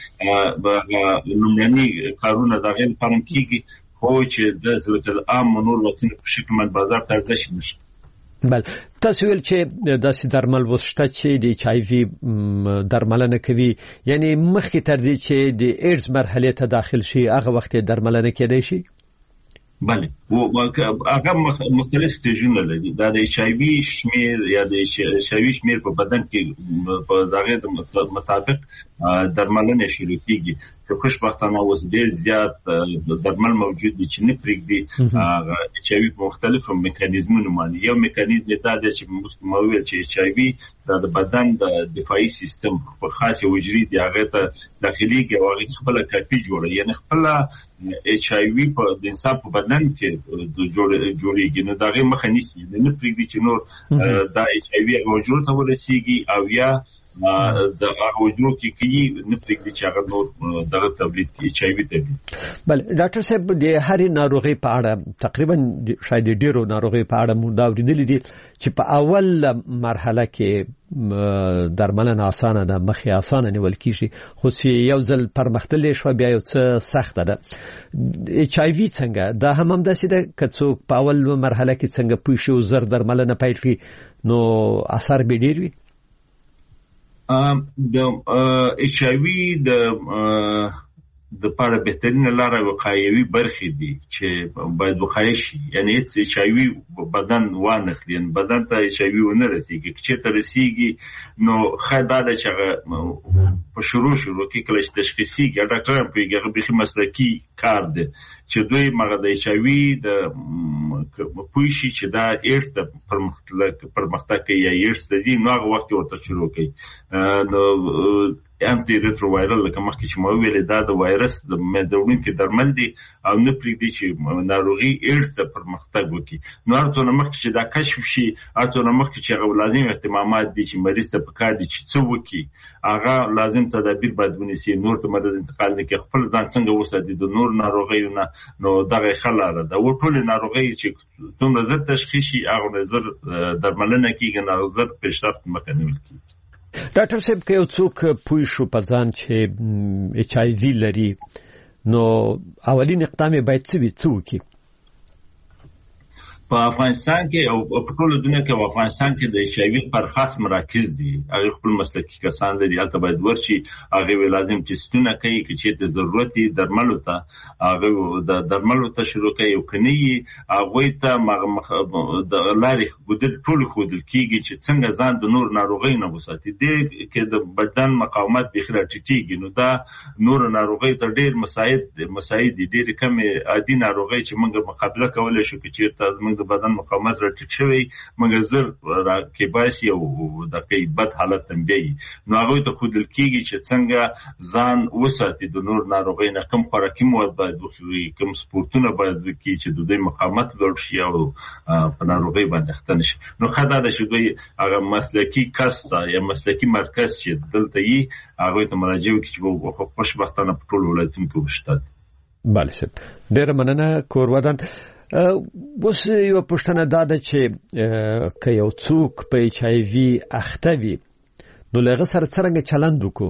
لومړني کارونه د غیر لپاره کیږي خو چې د ځل عام نور واکسین په شکل باندې بازار ته رسیدل نشي بله تاسو ویل چې داسې درمل وشته چې د ایچ آی وي درملنه کوي یعنی مخکې تر دې چې د ایډز مرحله ته داخل شي هغه وخت درملنه کېدای شي بله هغه مختلف سټیجونه لري دا د ایچ آی وي شمیر یا د ایچ آی وي شمیر په بدن کې په دغه مطابق درملنه شروع کیږي چې خوشبختانه اوس ډېر زیات درمل موجود دي چې نه پرېږدي ایچ آی وي په مختلفو میکانیزمونو باندې یو میکانیزم دا دی چې موږ چې ایچ آی وي د بدن د دفاعي سیستم په خاصه حجرې دی هغه ته داخليږي او هغه خپل کاپي جوړي یعنی خپل ایچ آی وي په د انسان په بدن کې جوړيږي نو دغه مخه نیسي نه پرېږدي چې نور دا ایچ آی وي موجود ته ورسیږي او یا د هغه وجود کې کې نه پرېږدي چې هغه نور دغه تولید کې ایچ آی وي تولید بله ډاکټر صاحب د هرې ناروغۍ په اړه تقریبا شاید ډېرو ناروغۍ په اړه مو دا اورېدلي دي چې په اول مرحله کې درملنه اسانه ده مخې اسانه نیول کېږي خو چې یو ځل پرمختللی شوه بیا یو څه سخته ده ایچ آی وي څنګه دا هم همداسې ده که څوک په اول مرحله کې څنګه پوه شي او زر درملنه پیل کړي نو اثر به ډېر وي د ایچ آی وي د د لپاره بهترینه لاره وقایوي برخې دي چې باید وقایع شي یعنی ایچ آی وي بدن وانخلي بدن ته ایچ آی وي ونه رسیږي چې ته رسیږي نو خدای دا چې په شروع شروع کې کله چې تشخیصي ډاکټر په هغه به مسلکی کار دی چې دوی مغه د ایچ آی وي د پوښي چې دا ایرس د پرمختګ کې یا ایرس دی نو هغه وخت ورته شروع کوي نو انټي ریټرووایرال لکه مخکې چې مو ویل دا د وایرس د مدونکو درمل دي او نه پرېږدي چې ناروغي ایرس ته پرمختګ وکړي نو هرڅو مخکې چې دا کشف شي هرڅو مخکې چې هغه لازم اهتمامات دي چې مریض ته پکار دي چې څه وکړي هغه لازم تدابیر باید ونیسي نور ته مدد انتقال نه کوي خپل ځان څنګه وساتي د نور ناروغیو نه نو دغه خلاره ده او ټول ناروغي چې څومره زر تشخیص شي هغه زر درملنه کیږي نه زر پیشرفت مکنه کیږي ډاکټر صاحب که یو څوک پوه شو په ځان چې ایچ آی وي لري نو اولین اقدام باید څه وي څه وکړي په افغانستان کې او په ټول دنیا کې په افغانستان کې د ایچ آی وي پر خاص مراکز دي هغه خپل مسلکي کسان دي البته باید ورشي هغه لازم چې ستونه کوي چې ته ضرورت درملو ته هغه د درملو ته شروع کوي او کني هغه ته د لارې ګودل ټول خودل کیږي چې څنګه ځان د نور ناروغۍ نه وساتي د کې د بدن مقاومت بخره ټیټیږي نو دا نور ناروغۍ ته ډېر مساعد مساعد دي ډېر کم عادي ناروغۍ چې موږ مقابله کولای شو چې ته د بدن مقاومت راټیټ شوی مګر زر کې باسي او د کې بد حالت تنبیه نو هغه ته خودل کیږي چې څنګه ځان وساتي د نور ناروغۍ نه کم خوراکي مواد باید وخوري کم سپورتونه باید وکړي چې د دوی مقاومت لوړ شي او په ناروغۍ باندې اخته نشي نو خدای دا چې دوی هغه مسلکی کس یا مسلکی مرکز چې دلته یې هغه ته مراجعه وکړي چې په خوشبختانه په ټول ولایتونو کې وشته بله سب ډېر مننه کورودان اوس یو پوښتنه دا ده چې که یو څوک په ایچ آی وي اخته وي نو له هغه سره څرنګه چلند وکړو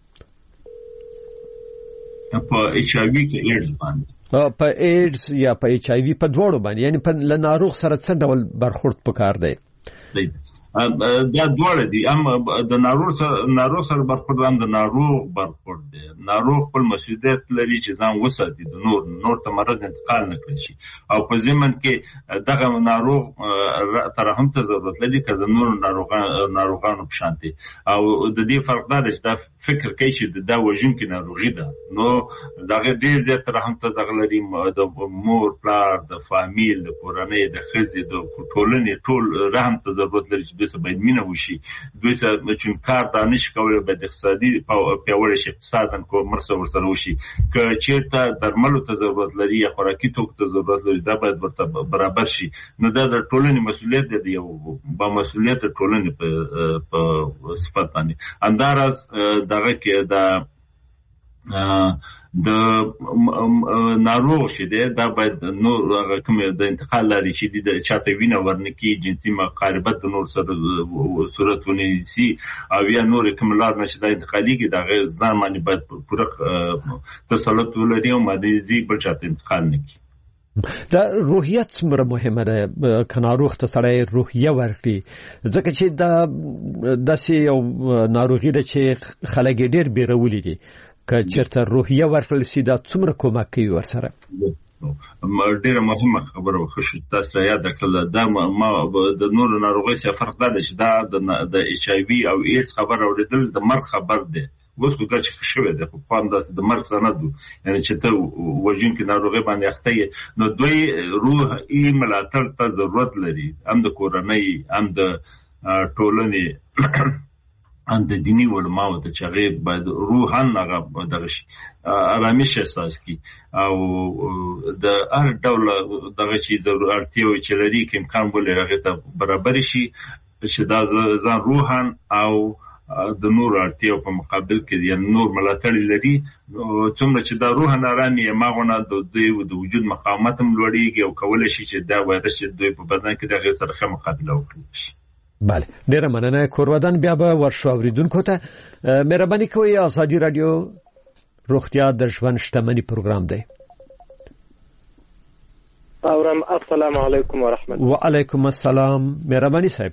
په ایچ آی وي کې ایډز باندې په ایډز یا په ایچ آی وي په دواړو باندې یعنی په ناروغ سره څه ډول برخورد پکار دی دا دواړه دي، هم د ناروغ سره ناروغ سره برخورد، هم د ناروغ برخورد دی. ناروغ خپل مسؤلیت لري چې ځان وساتي، د نور نور ته مرض انتقال نه کړي شي، او په ضمن کې دغه ناروغ ترحم ته ضرورت لري که د نور ناروغانو ناروغانو په شان دي. او د دې فرق دا دی چې دا فکر کوي چې دا وژونکې ناروغي ده، نو دغه ډېر زیات ترحم ته دغه لري، د مور پلار د فامیل د کورنۍ د ښځې د ټولنې ټول رحم ته ضرورت لري چې دوی سره باید مینه وشي، دوی سره چې کار دا نشي کولی باید اقتصادي پیاوړی شي، اقتصادا مرسته ورسره وشي. که چېرته درملو ته ضرورت لري یا خوراکي توکو ته ضرورت لري دا باید ورته برابر شي. نو دا د ټولنې مسؤلیت دی، د یو بامسؤلیته ټولنې په صفت باندې. همداراز دغه کې د د ناروغ چې دی دا باید نور هغه کوم د انتقال لارې چې دي د چاته وینه ورنکي، جنسي مقاربت د نور سره صورت ونیسي، او یا نور کوم لار نشي دا انتقالېږي، د هغې ځان باندې باید پوره تسلط ولري او مریضي بل چاته انتقال نه کړي. دا روحیت څومره مهمه ده که ناروغ ته سړی روحیه ورکړي، ځکه چې دا داسې یو ناروغي ده چې خلک یې ډېر بیرولي دي، که چېرته روحیه ورکړل شي دا څومره کومک کوي ورسره؟ ډېره مهمه خبره وه چې تاسو یاد کړله. دا ما د نورو ناروغیو سره فرق دا دی چې دا د ایچ آی وي او ایډز خبر اورېدل د مرګ خبر دی. اوس خو دا چې ښه شوی دی، خو پام داسې د مرګ سره نه دو، یعنې چې ته وژونکې ناروغۍ باندې اخته یې، نو دوی روحي ملاتړ ته ضرورت لري، هم د کورنۍ هم د ټولنې هم د دیني علماو ته چې هغې باید روحاً هغه دغه شي ارامش احساس کړي، او د هر ډول دغه شي اړتیاوې چې لري که امکان ولري هغې ته برابر شي، چې دا ځان روحاً او د نور اړتیاو په مقابل کې یعنې نور ملاتړ لري. څومره چې دا روحاً ارام یې هماغونه د دوی د وجود مقاومت هم لوړېږي، او کولی شي چې دا وایرس چې دوی په بدن کې د هغې سره ښه مقابله وکړي شي. بله، ډیره مننه. کورودان بیا به ورشو اوریدونکو ته مهرباني کوئ. ازادي رادیو روغتیا د ژوند شتمني پروګرام دی. اورم. السلام علیکم ورحمت الله. وعلیکم السلام. مهرباني صاحب.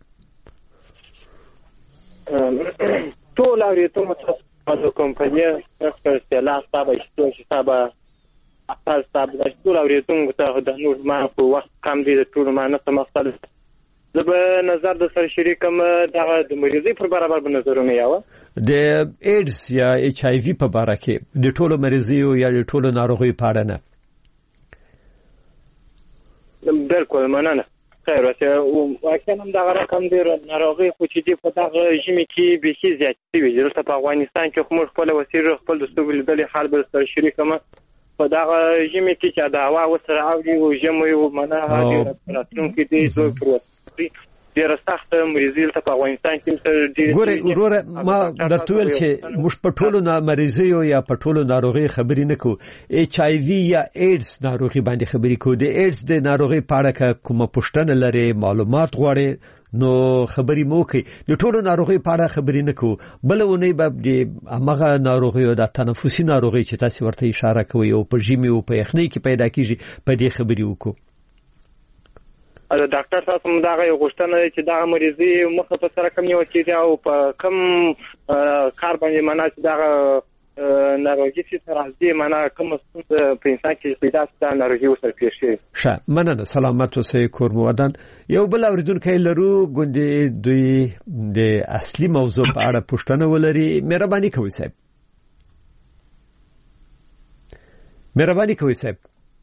ټول اوریدونکو ته د کمپنۍ استعلا صاحب چې صاحب اصل صاحب د ټول اوریدونکو ته د نور ما په وخت کم دي، د ټول ما نه سمختل زه به نظر د سره شریکم دغه د مریضۍ پر برابر به نظرونه یاوه د ایډز یا ایچ آی وي په باره کې د ټولو مریضیو یا د ټولو ناروغیو په اړه نه. بالکل مننه. خیر اوسه. واقعا هم دغه رقم دی ناروغۍ خو چې دی په دغه ژمي کې بیخي زیات شوي دي. دلته په افغانستان کې خو موږ خپله وسیله خپل د سترګو لیدلې حال به سره شریکم په دغه ژمي کې چې د هوا ورسره اوري او ژمی منه هغه راتلونکي دی زوی پروت ډیره سخته مریضي ته په افغانستان کې ډیره. ګوره وروره ما درته ویل چې موږ په ټولو مریضیو یا په ټولو ناروغۍ خبرې نه کوو، ایچ آی وي یا ایډز ناروغي باندې خبرې کوو. د ایډز د ناروغۍ په اړه که کومه پوښتنه لري، معلومات غواړي، نو خبرې مو کوي. د ټولو ناروغۍ په اړه خبرې نه کوو. بله اونۍ به د همغه ناروغیو د تنفسي ناروغۍ چې تاسې ورته اشاره کوئ او په ژمي او په یخنۍ کې پیدا کېږي په دې خبرې وکړو. د ډاکټر صاحب هم دغه یو غوښتنه ده چې دغه مریضي مخه په سره کم نیول کېږي او په کم کار باندې معنا چې دغه ناروغي چې راځي معنا کوم ستونزه په انسان کې پیدا شي دا ناروغي ورسره پیښ شي. ښه مننه. سلامت اوسئ کور مو ودان. یو بل اورېدونکی لرو ګوندې دوی د اصلي موضوع په اړه پوښتنه ولري. مهرباني کوئ صاحب. مهرباني کوئ صاحب.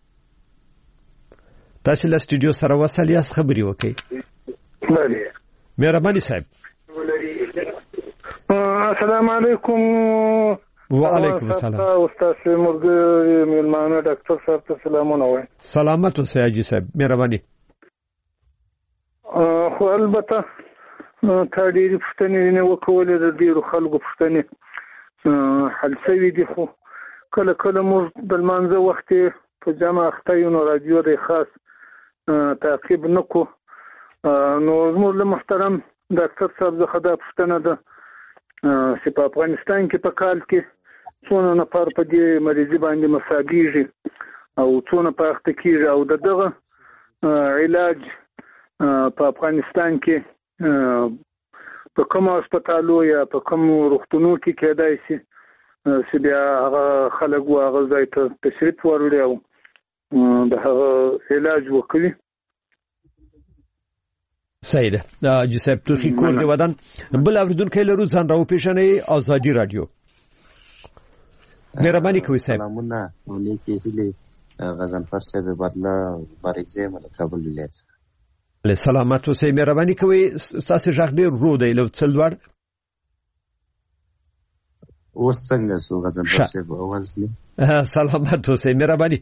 تاسو له سټوډیو سره وصل یاست، خبري وکړئ. بله. مهرباني صاحب. السلام علیکم. وعلیکم السلام. استاد مرګ ملمانه ډاکټر صاحب ته سلامونه وایم. سلامت اوسئ حاجي صاحب. مهرباني. خو البته تا ډېرې پوښتنې نه وکولې، د ډېرو خلکو پوښتنې حل شوي دي، خو کله کله موږ د لمانځه وخت په جمع اخته یو، نو راډیو دی خاص تعقیب نه کو. نو زموږ له محترم ډاکټر صاحب څخه دا پوښتنه ده چې په افغانستان کې په کال کې څونه نفر په دې مریضي باندې مساګېږي او څونه په اخته کېږي، او د دغه علاج په افغانستان کې په کوم هسپتالو یا په کوم روغتونو کې کېدای شي چې بیا هغه خلک هغه ځای ته تشریف وروړي او د هغه علاج وکړي. صحیح ده. جوزف توخی کور دی ودان بل اوریدونکو لرو ځان راو پیژنې آزادي رادیو. مهرباني کوئ صاحب. سلامونه نیکی هیله غزنفر صاحب بدلا بارګزه مله کابل ولایت. له سلامت اوسئ. مهرباني کوئ تاسو ژغ ډیر رو دی لو څلور اوس څنګه سو غزنفر صاحب اول سلام. سلامت اوسئ. مهرباني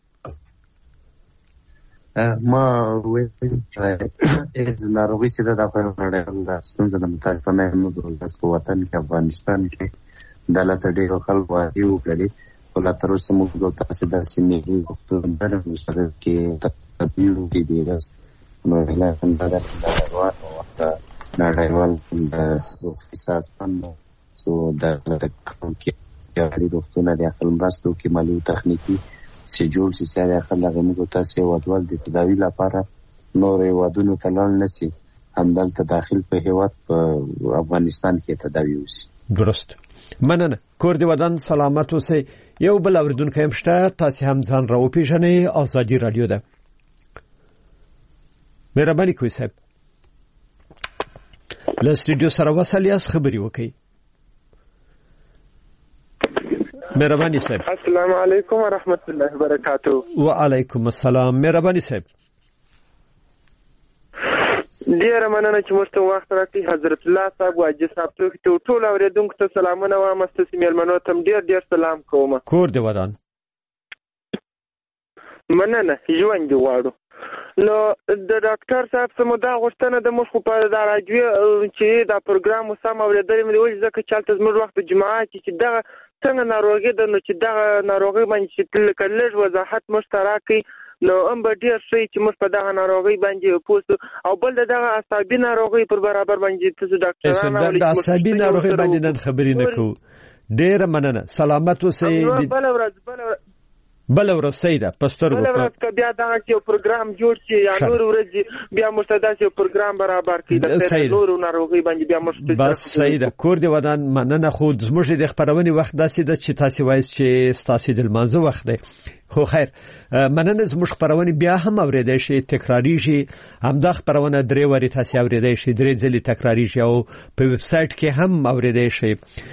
ما وې از ناروغي چې د افغان نړۍ د ستونزې د متاسفانه موږ د وطن کې افغانستان کې دلته ډېر خلک واقعي وکړي او لا تر اوسه موږ د تاسو د سیمې غوښتنه درنه مشرف کې تطبیق دي دي راس نو له څنګه د وخت نړیوال د اقتصاد فند سو د کوم کې یاري غوښتنه د خپل مرستو کې مالي او تخنیکی سی جوړ چې سره خلک موږ تاسو ودول د تداوی لپاره نور ودونو تلل نسی همدلته داخل په هیواد په افغانستان کې تداوی وسی. درست. مننه. کور دی ودان سلامت اوسئ. یو بل اوریدونکو هم شته تاسو هم ځان راو پیژنئ. آزادي رادیو ده. مهرباني کوئ صاحب له سټوډیو سره وصل یاست خبري وکړئ. مهرباني صاحب. السلام علیکم ورحمت الله وبرکاتہ. وعلیکم السلام. مهرباني صاحب. ډیره مننه چې مست وخت راکړي. حضرت الله صاحب واجب صاحب ته ټول اوریدونکو ته سلامونه وایم. ستاسو میلمنو ته ډیر ډیر سلام کوم. کور دی ودان. مننه. ژوند دی غواړو. نو د ډاکټر صاحب سمو دا غوښتنه د مخ په د راډیو چې دا پروګرام سم اوریدل مې وایي ځکه چې تاسو زموږ وخت جماعت چې دا څنګه ناروغي ده نو چې دا ناروغي باندې تل کلج وضاحت مشترکي نو ام به ډیر شي چې مخ په دا ناروغي باندې پوسټ او بل دغه عصبي ناروغي پر برابر باندې تاسو ډاکټرانو د عصبي ناروغي باندې نن خبرې نه کوو. ډیر مننه. سلامت اوسئ. بل ورځ بل بل ورځ سیده پستر بل ورځ ک بیا دا یو پروګرام جوړ شي یا نور ورځ بیا مستداس یو پروګرام برابر کړي د نور ناروغي باندې بیا مستداس. بس سیده. کور دی ودان مننه. خو زموږ د خبرونې وخت داسې ده چې تاسو وایي چې تاسو د لمانځه وخت دی. خو خیر مننه. زموږ خبرونه بیا هم اوریدای شي تکراری شي. همدا خبرونه درې وری تاسو اوریدای شي درې ځلې تکراری شي او په ویب سټ کې هم اوریدای شي.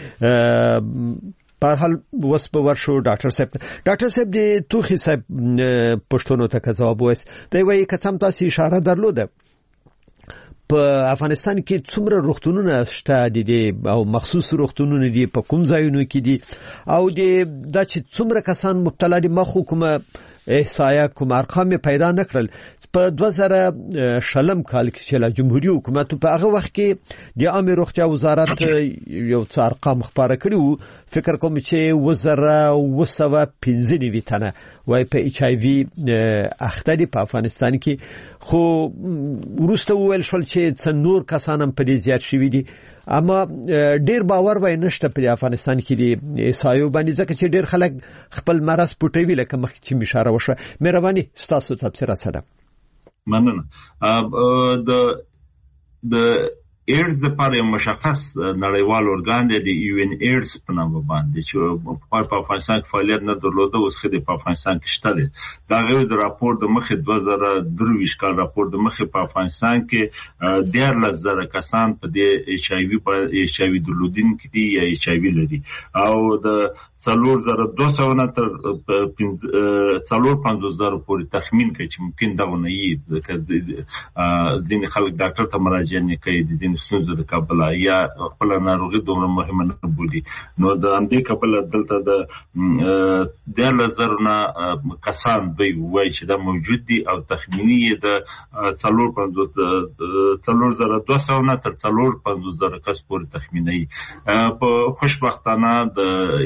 په حال وس په ورشو ډاکټر صاحب ډاکټر صاحب د توخي صاحب پښتنو ته جواب وایي. دوی وایي کسم تاسو اشاره درلوده په افغانستان کې څومره روغتونونه شته دي او مخصوص روغتونونه دي په کوم ځایونو کې دي او د دا چې څومره کسان مبتلا دي مخ حکومت احصایه کوم ارقام پیدا نکړل په دوه زره شلم کال کې چې لا جمهوریت حکومت په هغه وخت کې د عامه روغتیا وزارت یو څو ارقام خبره کړي وو. فکر کوم چې وزاره وسوه پنځه نیوي تنه وای په ایچ آی وی اخته دي په افغانستان کې. خو وروسته ویل شول چې څنور کسان هم په دې زیات شوي دي اما ډیر باور وای نشته په افغانستان کې دی ایسایو باندې ځکه چې ډیر خلک خپل مرض پټوي لکه مخکې چې اشاره وشوه. مهرباني ستاسو تفسیر سره. مننه. د د ایډز لپاره مشخص نړیوال ارګان دی د یو ان ایډز په نامه باندې چې په افغانستان کې فعالیت نه درلوده اوس خو د افغانستان کې شته دی. دا غوښتل د راپور د مخې دوه زره درویشت کال راپور د مخې په افغانستان کې دیارلس زره کسان په دې ایچ آی وی په ایچ آی وی درلودونکي دي یا ایچ آی وی لري او د څلور زره دوه سوه نه تر څلور پنځوس زره پورې تخمین کوي چې ممکن دغه نه وي ځکه ځینې خلک ډاکټر ته مراجعه نه کوي د ځینې ستونزو د کبله یا خپل ناروغي دومره مهمه نه بولي. نو د همدې کبله دلته د دیارلس زره نه کسان دوی وایي چې دا موجود دي او تخمیني یې د څلور پنځوس څلور زره دوه سوه نه تر څلور پنځوس زره کس پورې تخمینوي. په خوشبختانه د ایډز د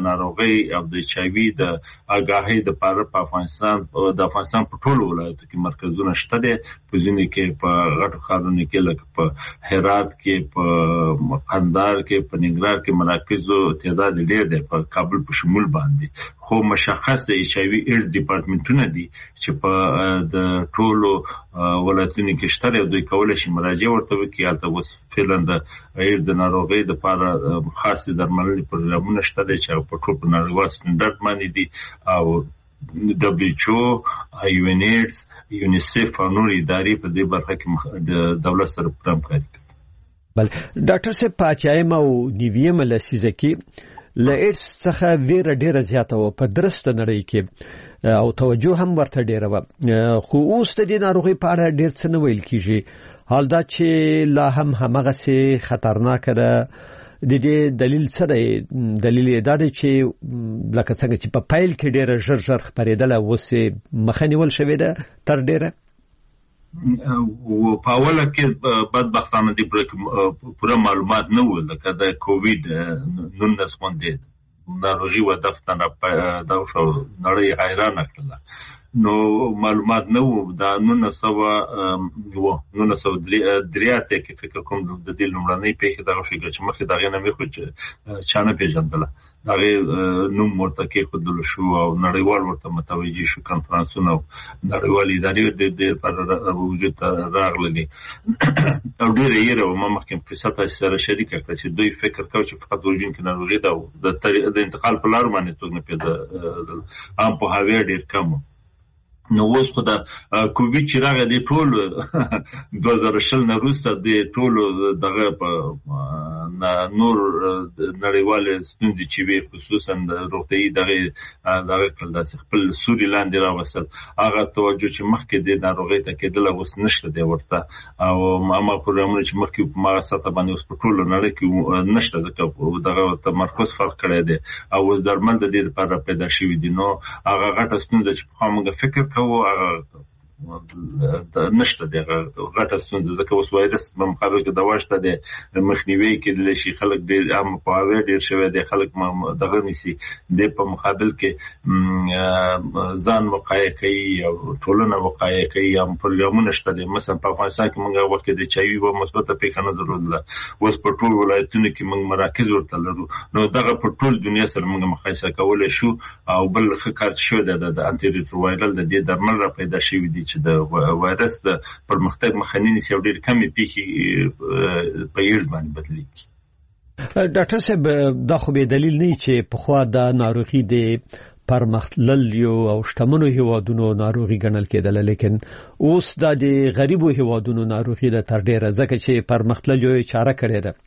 د ناروغي او د ایچ آی وي د آگاهي د لپاره په افغانستان د افغانستان په ټولو ولایتو کې مرکزونه شته دي په ځینې کې په غټو ښارونو کې لکه په هرات کې په قندهار کې په ننګرهار کې مراکزو تعداد ډېر دی په کابل په شمول باندې خو مشخص د ایچ آی وي ایډز ډپارټمنټونه دي چې په د ټولو ولایتونو کې شته او دوی کولای شي مراجعه ورته وکړي هلته اوس فعلا د ایډز د ناروغۍ دپاره خاص درملنې پروګرامونه شته دي چې په ټول په نړیوال سټنډرډ باندې دي او دبليو ایچ او یو ان ایډز یونیسف او نور ادارې په دې برخه کې د دولت سره پرم کوي. بل ډاکټر صاحب پاتایم او نیویم لسیزه کې ل ایډز څخه ویره ډیره زیاته و په درسته نړۍ کې او توجه هم ورته ډیره و خو اوس د دې ناروغي په اړه ډیر څه نه ویل کیږي حال دا چې لا هم همغه سي خطرناک ده د دې دلیل څه دی دلیل دا دی چې لکه څنګه چې په پایل کې ډیره ژر ژر خبرېدل او وسه مخنیول شوې ده تر ډیره و په اوله کې بدبختانه دي پوره معلومات نه و لکه د کووید نولس باندې ناروغي و دفتر دا شو نړۍ حیران کړله نو معلومات نه و دا نولس سوه و نولس سوه درې اتیا کې فکر کوم د دې لومړنۍ پیښې دغه شوې چې مخکې د هغې نه مې خو چا نه پېژندله د هغې نوم ورته کېښودل شو او نړیوال ورته متوجه شو کنفرانسونه او نړیوالې ادارې د دې لپاره وجود ته راغللې او ډېره یېره وه ما مخکې قصه تاسې سره شریکه کړه چې دوی فکر کوي چې فقط وژونکې ناروغي ده د انتقال په لارو باندې څوک نه پیدا عام پوهاوی ډېر کم و نو اوس خو د کووید چې راغی د ټولو دوه زره شل نه وروسته د ټولو دغه په نور نړیوالې ستونزې چې وې خصوصا د روغتیایي دغې دغه کړل داسې خپل سوري لاندې راوستل هغه توجه چې مخکې د ناروغۍ ته کېدله اوس نشته دی ورته او هماغه پروګرامونه چې مخکې په هماغه سطحه باندې اوس په ټولو نړۍ کې نشته ځکه دغه تمرکز فرق کړی دی او اوس درمل د دې لپاره پیدا شوي دي نو هغه غټه ستونزه چې پخوا موږ فکر کوو هغه نشته دی غټه ستونزه ځکه اوس وایرس په مقابل کې دوا شته دی مخنیوي کېدلی شي خلک ډېر عام پوهاوی ډېر شوی دی خلک دغه نیسي دی په مقابل کې ځان وقایه کوي او ټولنه وقایه کوي هم پروګرامونه شته دی مثلا په افغانستان کې موږ هغه وخت کې د ایچ آی وي به مثبته پیښه نه درلودله اوس په ټول ولایتونو کې موږ مراکز ورته لرو نو دغه په ټول دنیا سره موږ مقایسه کولی شو او بل ښه کار شوی دی د انټي ریټرووایرل د دې درمل را پیدا شوي دي چې د وایرس د پرمختګ مخه نه نیسي او ډېرې کمې پیښې په ایډز باندې بدلېږي. ډاکټر صاحب دا خو بې دلیل نه چې پخوا دا ناروغي د پرمختللیو او شتمنو هیوادونو ناروغي ګڼل کېدله لیکن اوس دا د غریبو هیوادونو ناروغي ده تر ډېره ځکه چې پرمختللیو یې چاره کړې ده.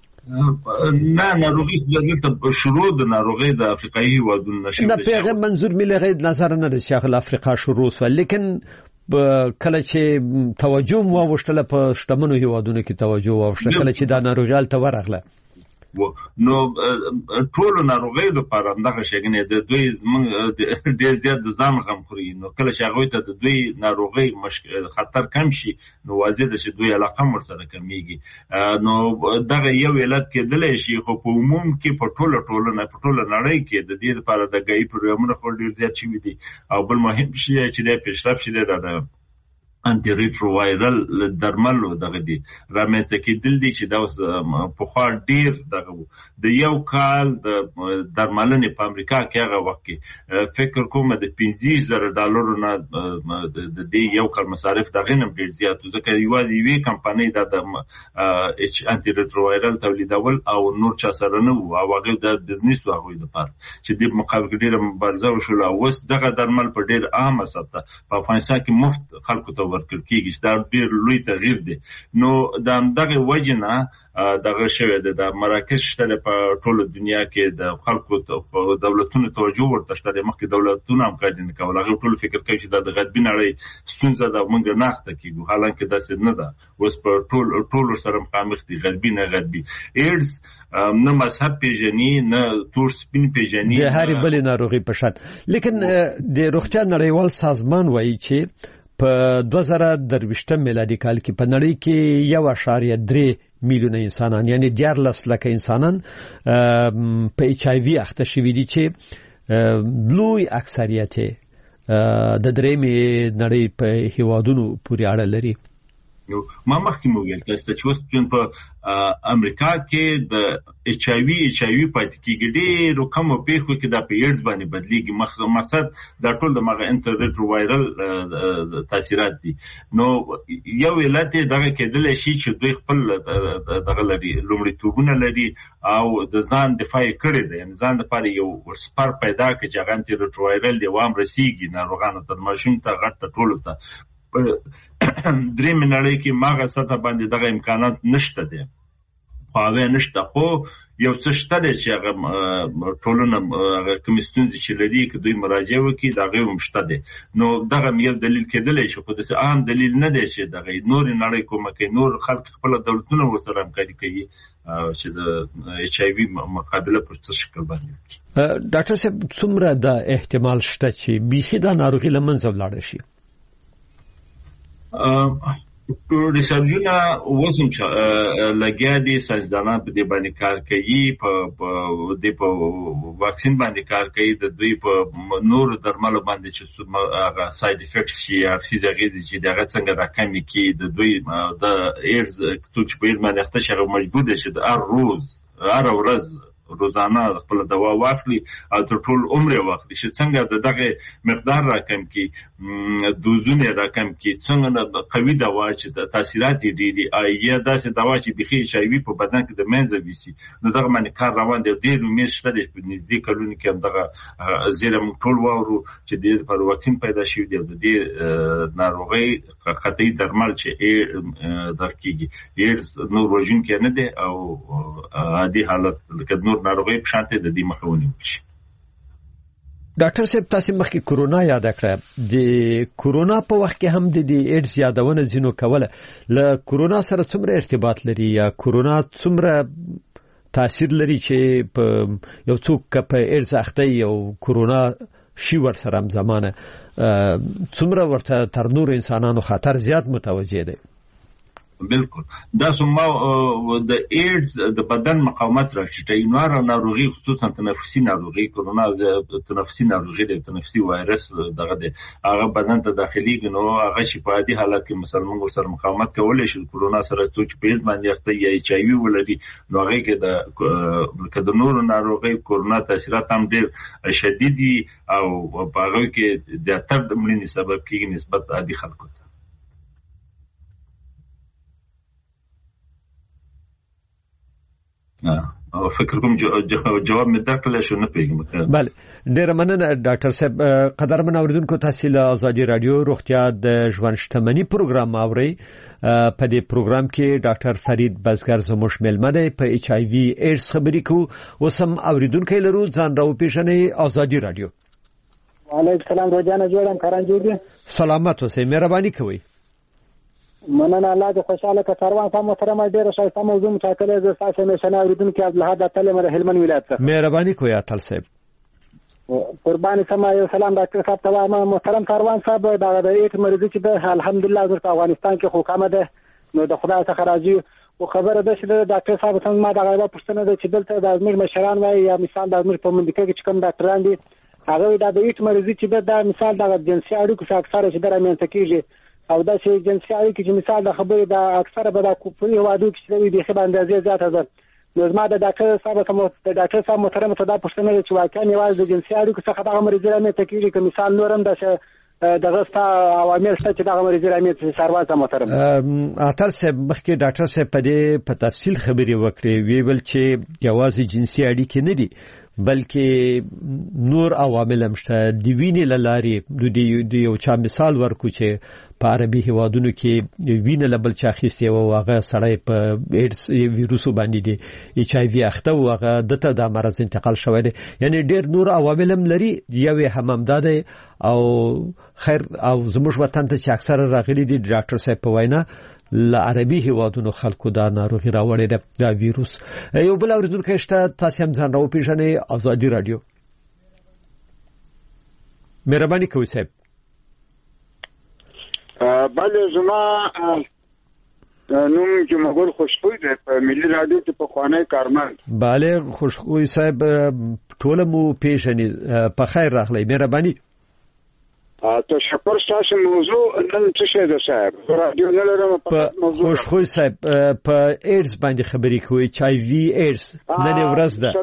نه ناروغي دلته شروع د ناروغي د افریقایي هیوادونو نشي د پیغام منظور ملي غیر نظر نه د شاخ افریقا شروع سو لیکن کله چې توجه مو واوښتله په شتمنو هیوادونو کې توجه واوښتله کله چې دا ناروغي ته ورغله نو ټول ناروغي لپاره دغه شګنې د دوی ډېر زیات د ځان غم خوري نو کله چې هغه ته د دوی ناروغي خطر کم شي نو واضح ده چې دوی علاقه ورسره کمیږي نو دغه یو علت کېدلی شي خو په عموم کې په ټوله ټولنه په ټوله نړۍ کې د دې لپاره د ګاهي پروګرامونه خو ډېر زیات شوي دي او بل مهم شی چې د پیشرفت شي د انټي ریټرووایرل درمل دغه دي رامنځته کېدل دي چې دا په خوا ډیر دغه د یو کال د درملنې په امریکا کې هغه وخت کې فکر کوم د پنځه زره ډالرو نه د دې یو کال مصارف دغه نه ډیر زیات ځکه یوازې یوې کمپنۍ د اچ انټي ریټرووایرل تولیدول او نور چا سره نه وو او هغه د بزنس واغوي لپاره چې د مقابل ډیره مبارزه وشول او اوس دغه درمل په ډیر عامه سطح په افغانستان کې مفت خلکو ته ورکړل کېږي چې دا ډېر لوی تغییر دی نو د همدغه وجې نه دغه شوی دی د مراکز شته په ټوله دنیا کې د خلکو دولتونو توجه ورته شته دی مخکې دولتونه همکاري نه کوله هغه ټول فکر کوي چې دا د غربي نړۍ ستونزه ده موږ نه اخته کېږو حالانکه داسې نه ده اوس په ټول ټولو سره مخامخ دي غربي نه غربي ایډز نه مذهب پیژني نه تور سپین پیژني د هرې بلې ناروغي په شان لیکن د روغتیا نړیوال سازمان وایي چې په دوه زره درویشتم میلادي کال کې په نړۍ کې یو اشاریه درې میلیونه انسانان یعنی دیارلس لکه انسانان په ایچ آی وی اخته شوي دي چې لوی اکثریت د درېمې نړۍ په هیوادونو پورې اړه لري. ما مخکې مو ویل تاسو چې اوس جون په امریکا کې د ایچ آی وی ایچ آی وی پاتې کېږي ډېر کم پیښو کې د پیډز باندې بدلیږي. مقصد دا ټول د مغه انټرنیټ وایرل تاثیرات دي. نو یو علت دغه کېدل شي چې دوی خپل دغه لري لومړیتوبونه لري او د ځان دفاع کړي دي، یعنی ځان لپاره یو سپر پیدا کړي چې هغه انټرنیټ وایرل دی وام رسیږي ناروغانو ته، ماشوم ته، غټ ته، ټولو ته. درې منړې کې ماغه سطح باندې دغه امکانات نشته دي، خو نشته، خو یو څه شته دی چې هغه ټولنه هغه کوم ستونزې چې لري که دوی مراجعه وکړي د هغې هم شته دی. نو دغه یو دلیل کېدلی شي، خو داسې عام دلیل نه دی چې دغه نورې نړۍ کومه کوي، نور خلک خپله دولتونه ورسره همکاري کوي چې د ایچ آی وي مقابله پر څه شکل باندې وکړي. ډاکټر صاحب څومره دا احتمال شته چې بیخي دا ناروغي له منځه ولاړه شي؟ ریسرچونه وسم چې لګیا دي، ساينسدانان په دې باندې کار کوي، په د په واکسین باندې کار کوي، د دوی په نور درملو باندې چې هغه ساید افیکټس شي یا فزیکي چې دغه څنګه راکمي کی د دوی د ایرز چې په باندې اخته شغه مجبور دي چې د هر روز هر ورځ روزانه خپل دوا واخلي او تر ټول عمر واخلي چې څنګه دغه مقدار راکم کی، دوزونه راکم کی، څنګه قوي دوا چې د تاثیرات دي دي یا داسې دوا چې بخي شایوي په بدن کې د منځه ویسي. نو دغه باندې کار روان دی، ډېر امید شته په نږدې کلونو کې هم دغه زیره موږ ټول واورو چې د پر واکسین پیدا شوی دی، د دې ناروغي قطعي درمل چې درکېږي ایرز نور وژونکی نه دی او عادي حالت لکه نور ناروغي په شانته د دې مخاوني وشي. ډاکټر صاحب تاسو مخکې کورونا یاد کړه، د کورونا په وخت کې هم د ایډز یادونه زینو کوله، له کورونا سره څومره ارتباط لري یا کورونا څومره تاثیر لري چې په یو څوک په ایډز اخته یو کورونا شي ور سره هم زمانه څومره ورته تر نور انسانانو خطر زیات متوجه دی؟ بالکل دا سمو د ایډز د بدن مقاومت راټیټوي. نو ناروغي خصوصا تنفسي ناروغي، کورونا د تنفسي ناروغي د تنفسي وایرس دغه د هغه بدن ته داخليږي، نو هغه شفاهي حالت کې مثلا موږ سره مقاومت کولای شي. کورونا سره څوک په دې باندې اخته یا ایچ آی وی ولري، نو هغه کې د کله نور ناروغي کورونا تاثیرات هم ډېر شدید دي او په هغه کې د تر د مړینې سبب کېږي نسبت عادي خلکو ته. او فکر کوم جواب مې درکړل شو نه پیږم. بله ډیر مننه ډاکټر صاحب. قدرمن اوریدونکو تاسو له آزادي رادیو روغتیا د ژوند شتمنۍ پروګرام اورئ. په دې پروګرام کې ډاکټر فرید بزګر زموږ ملمه دی، په ایچ آی وی ایډز خبرې کوو. وسم اوریدونکو لرو ځان راو پیژنې آزادي رادیو. وعلیکم السلام، روزانه جوړم کاران جوړ دي. سلامات اوسئ، مهرباني کوئ. مننه الله دې خوشاله ک کاروان صاحب محترم، ډېر شایسته موضوع مټاکلې ز تاسو نه شنه اوریدونکو از له حدا تل مر هلمن ولایت څخه. مهرباني کوئ اتل صاحب. قرباني سما یو سلام ډاکټر صاحب ته محترم کاروان صاحب. دا د ایټ مریض چې د الحمدلله زړه افغانستان کې حکومت ده، نو د خدای څخه راځي او خبره ده چې ډاکټر صاحب څنګه ما دا غوښتنه پوښتنه ده چې دلته د ازمیر مشران وای یا مثال د ازمیر په منډکه کې کوم ډاکټران دي، هغه د ایټ مریض چې د مثال د جنسي اړیکو څخه اکثره چې درامینځ کیږي او دا چې جنسي اړیکې چې مثال د خبرې د اکثره به د کوپري هوادو کې چې د خبر اندازې زیاته ده. نو زما د ډاکټر صاحب ته د ډاکټر صاحب محترم ته دا پوښتنه چې واقعا یوازې د جنسي اړیکو څخه د مریض رامې تکیږي که مثال نورم د دغه ستا عوامل شته چې د مریض رامې سروان ته محترم اتل صاحب مخکې ډاکټر صاحب په دې په تفصیل خبرې وکړې، ویل چې یوازې جنسي اړیکې نه دي بلکې نور عوامل هم شته. د وینې له لارې د یو چا مثال ورکو چې په عربي هیوادونو کې وینه له بل چا اخیستې او هغه سړی په ایډز ویروس باندې دی ایچ آی وی اخته او هغه دته د مرض انتقال شوی دی. یعنی ډېر نور عوامل هم لري، یو هم دا دی. او خیر او زموږ وطن ته چې اکثر راغلي دي ډاکټر صاحب په وینا له عربي هیوادونو خلکو دا ناروغي راوړې ده، دا ویروس. یو بل اوریدونکو شته، تاسو هم ځان راو پیژنئ. آزادي رادیو، مهرباني کوئ صاحب. بله زما نوم چې مغول خوشخوی دی په ملي رادیو کې په خوانی کارمند. بالغ خوشخوی صاحب ټول مو پیژنې په خیر راغلی مهرباني. تشکر تاسو موضوع نن څه شه ده صاحب رادیو نه لرم په موضوع. خوشخوی صاحب په ایډز باندې خبرې کوي چې ای وی ایډز نن ورځ ده.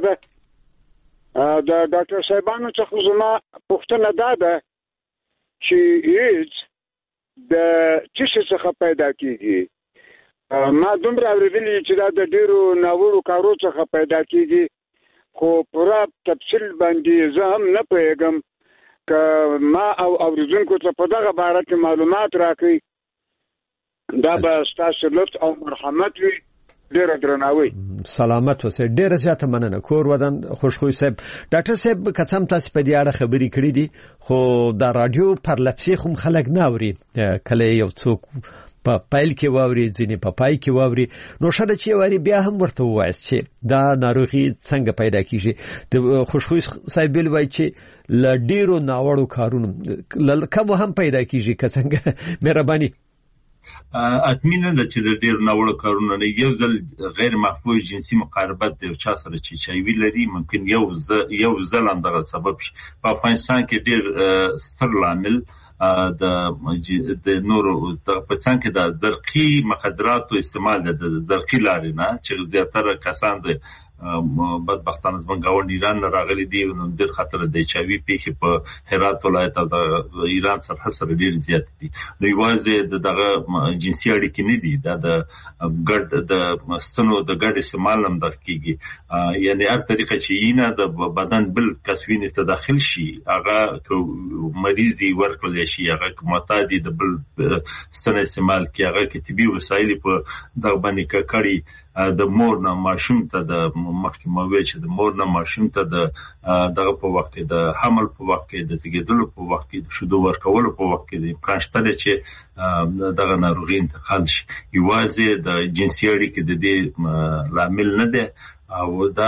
د ډاکټر صاحبانو څخه زما پوښتنه ده ده چې ایډز د څه څخه پیدا کیږي. ما دومره اورېدلي چې دا د ډیرو ناوړو کارو څخه پیدا کیږي خو پوره تفصیل باندې زه هم نه پوهېږم که ما او اورېدونکو ته په دغه باره کې معلومات راکړئ دا به ستاسو لطف او مرحمت وي. ډیره درناوی. سلامت اوسئ. ډیره زیاته مننه. کور ودان خوشخوی صاحب. ډاکټر صاحب قسم تاسو په دې اړه خبرې کړې دي خو دا رادیو پر لپسې خو خلک نه اوري کله یو څوک په پایل کې واوري ځینې په پای کې واوري نو شاده چې واري بیا هم ورته وایست چې دا ناروغي څنګه پیدا کیږي. د خوشخوی صاحب ویل چې ل ډیرو ناوړو کارونو لکه هم پیدا کیږي که څنګه مهرباني. اطمینان ده چې د ډیر ناوړه کارونه نه یو ځل غیر محفوظ جنسي مقاربت د چا سره چې چایوي لري ممکن یو ز... یو ځل هم دغه سبب شي. په افغانستان کې ډیر ستر لامل د د نورو په څنګ کې د زرقي مخدراتو استعمال د زرقي لارې نه چې زیاتره کسان د بدبختانه زمونږ ګاونډ ایران نه راغلي دي نو ډېر خطر د ایچ آی وي پیښې په هرات ولایت او د ایران سره سره ډېر زیات دي. نو یوازې د دغه جنسي اړیکې نه دي دا د ګډ د ستنو د ګډ استعمال هم دغه کېږي. یعنې هر طریقه چې یینه د بدن بل کس وینې ته داخل شي هغه که مریض یې ورکړلی شي هغه که معتاد د بل ستنه استعمال کړي هغه که طبي وسایل په دغه باندې ککړي د مور نه ماشوم ته د مخکې ما ویل چې د مور نه ماشوم ته د دغه په وخت کې د حمل په وخت کې د زیږیدلو په وخت کې د شیدو ورکولو په وخت کې د امکان شته چې دغه ناروغي انتقال شي. یوازې د جنسي اړیکې د دې لامل نه دی او دا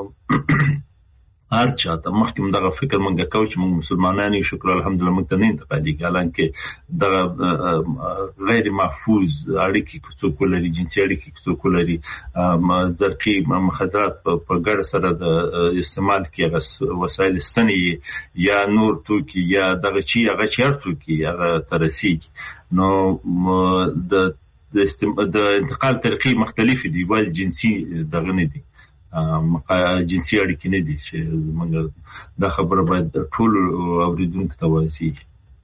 هر چاته مخکې موږ دغه فکر موږ کوو چې موږ مسلمانان یو شکر الحمدلله موږ ته نه انتقالېږي حالانکه دغه غیر محفوظ اړیکې که څوک ولري جنسي اړیکې که څوک ولري زرقي مخدرات په ګډه سره د استعمال کې هغه وسایل ستنې یا نور توکي یا دغه چې هغه چې هر توکي هغه ته رسېږي نو د د انتقال طریقې مختلفې دي ولې جنسي دغه نه دي جنسي اړیکې نه دي چې موږ دا خبره باید ټول اوریدونکو ته ورسیږي.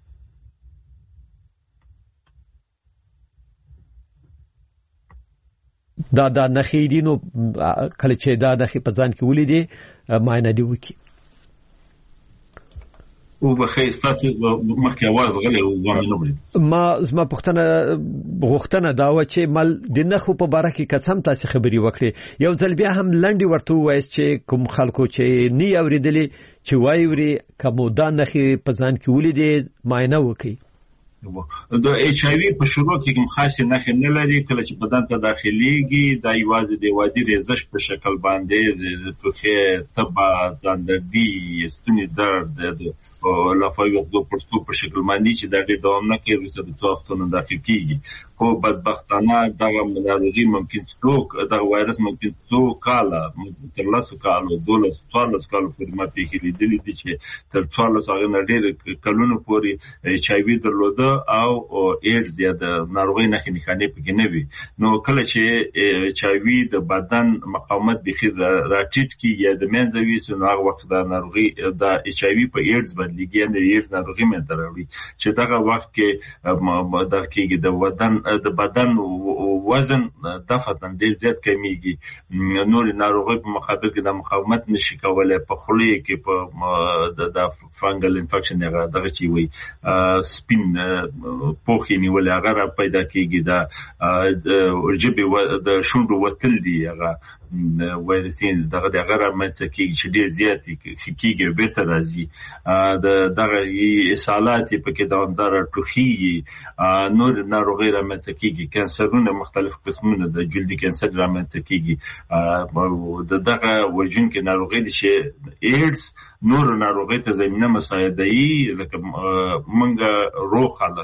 دا دا نښې دي نو کله چې دا نښې په ځان کې ولیدې معاینه دې وکړي. او بخیر ستاسو مخکې आवाज غلې او ځان نه وړي. ما زما پښتنه غوښتنه دا و چې مل د نخو په باره کې قسم تاسو خبري وکړي یو ځل بیا هم لنډي ورته وایي چې کوم خلکو چې نه اوریدلې چې وایوري کوم دا نخې په ځان کې ولیدې معاینه وکړي. د ایچ آی وی په شروع کې کوم خاصه نښې نه لري کله چې بدن ته داخليږي دا یوازې د وادي رزش په شکل باندې د توخه تبع دندردي ستوني درد او لافایو د پرستو په شکل باندې چې دا د دوام نه کوي چې د توختونو داخل کیږي خو بدبختانه دا ناروغي ممکن څوک دا وایرس ممکن څوک کاله تر لاسو کالو دولس څوارلس کالو پورې ما پیښې لیدلې دي چې تر څوارلس هغه نه ډېر کلونو پورې ایچ آی وی درلوده او ایډز یا د ناروغي نښې نښانې پکې نه وي. نو کله چې ایچ آی وی د بدن مقاومت بخي راټیټ کی یا د منځ وي نو هغه وخت د ناروغي د ایچ آی وی په ایډز بدلېږي نه ایډز ناروغي مې دروي چې دغه وخت کې د کېږي د بدن د بدن وزن دفعتاً ډېر زیات کمیږي نور ناروغي په مقابل کې د مقاومت نشي کولای په خولې کې په د فنګل انفیکشن دغه چی وي سپین پوخي نیول هغه پیدا کېږي د جبه د شونډو وتل دي هغه وایرسین دغه دغه رامنځته کېږي چې ډېر زیات کېږي بیرته راځي د دغه اسهالات په کې دوامدار ټوخي نور ناروغي رامنځته کېږي کانسرونه مختلف قسمونه د جلدي کانسر رامنځته کېږي د دغه وجونکې ناروغي دي چې ایډز نور ناروغي ته زمينه مساعدهي لکه منګه روغ خلک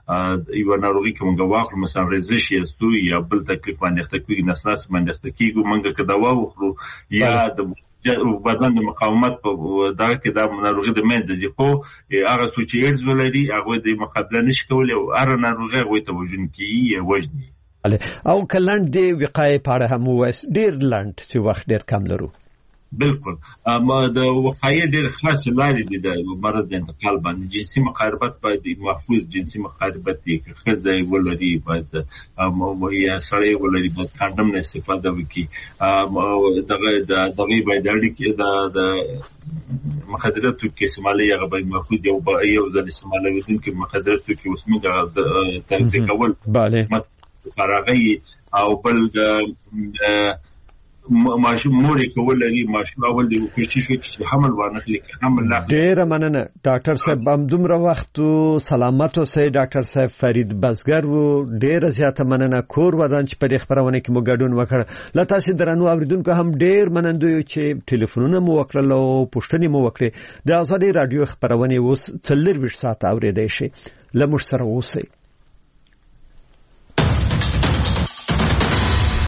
یو ناروغي کوم غواخل مثلا رزش یا ستو یا بل تکلیف باندې ختکوي نسناس باندې ختکیږي منګه که دوا وخورو یا د بدن د مقاومت په دا کې دا ناروغي د منځ دي خو هغه څوک چې ایډز ولري هغه د مقابله نشي کولای او هر ناروغي هغه ته وژن کیږي وژني او کلند دی وقایې په اړه هم وایس ډیر لاند چې وخت ډیر کم لرو بالکل اما د وقایې ډېر خاص لارې دي د مرض د انتقال باندې جنسي مقاربت باید محفوظ جنسي مقاربت دي که ښځه ولري باید یا سړی ولري باید کاندم نه استفاده وکړي دغه دغه باید اړیکې د مخدره توکي استعمالي هغه باید محفوظ یو یو ځل استعمالوي چې مخدره توکي اوس موږ د تغذیه کول bale فراغي او بل د ماشوم موري کول لري ماشوم اول د کوشش وکړي چې حمل ورنخلي حمل لا ډیر مننه ډاکټر صاحب هم دومره وخت سلامت اوسئ ډاکټر صاحب فرید بزګر وو ډیر زیاته مننه کور ودان چې په خبرونه کې مو ګډون وکړ لا تاسو درنو اوریدونکو هم ډیر مننه یو چې ټلیفونونه مو وکړل او پوښتنې مو وکړې د ازادي رادیو خبرونه اوس څلور ساعت اوریدای شي لمر سره اوسئ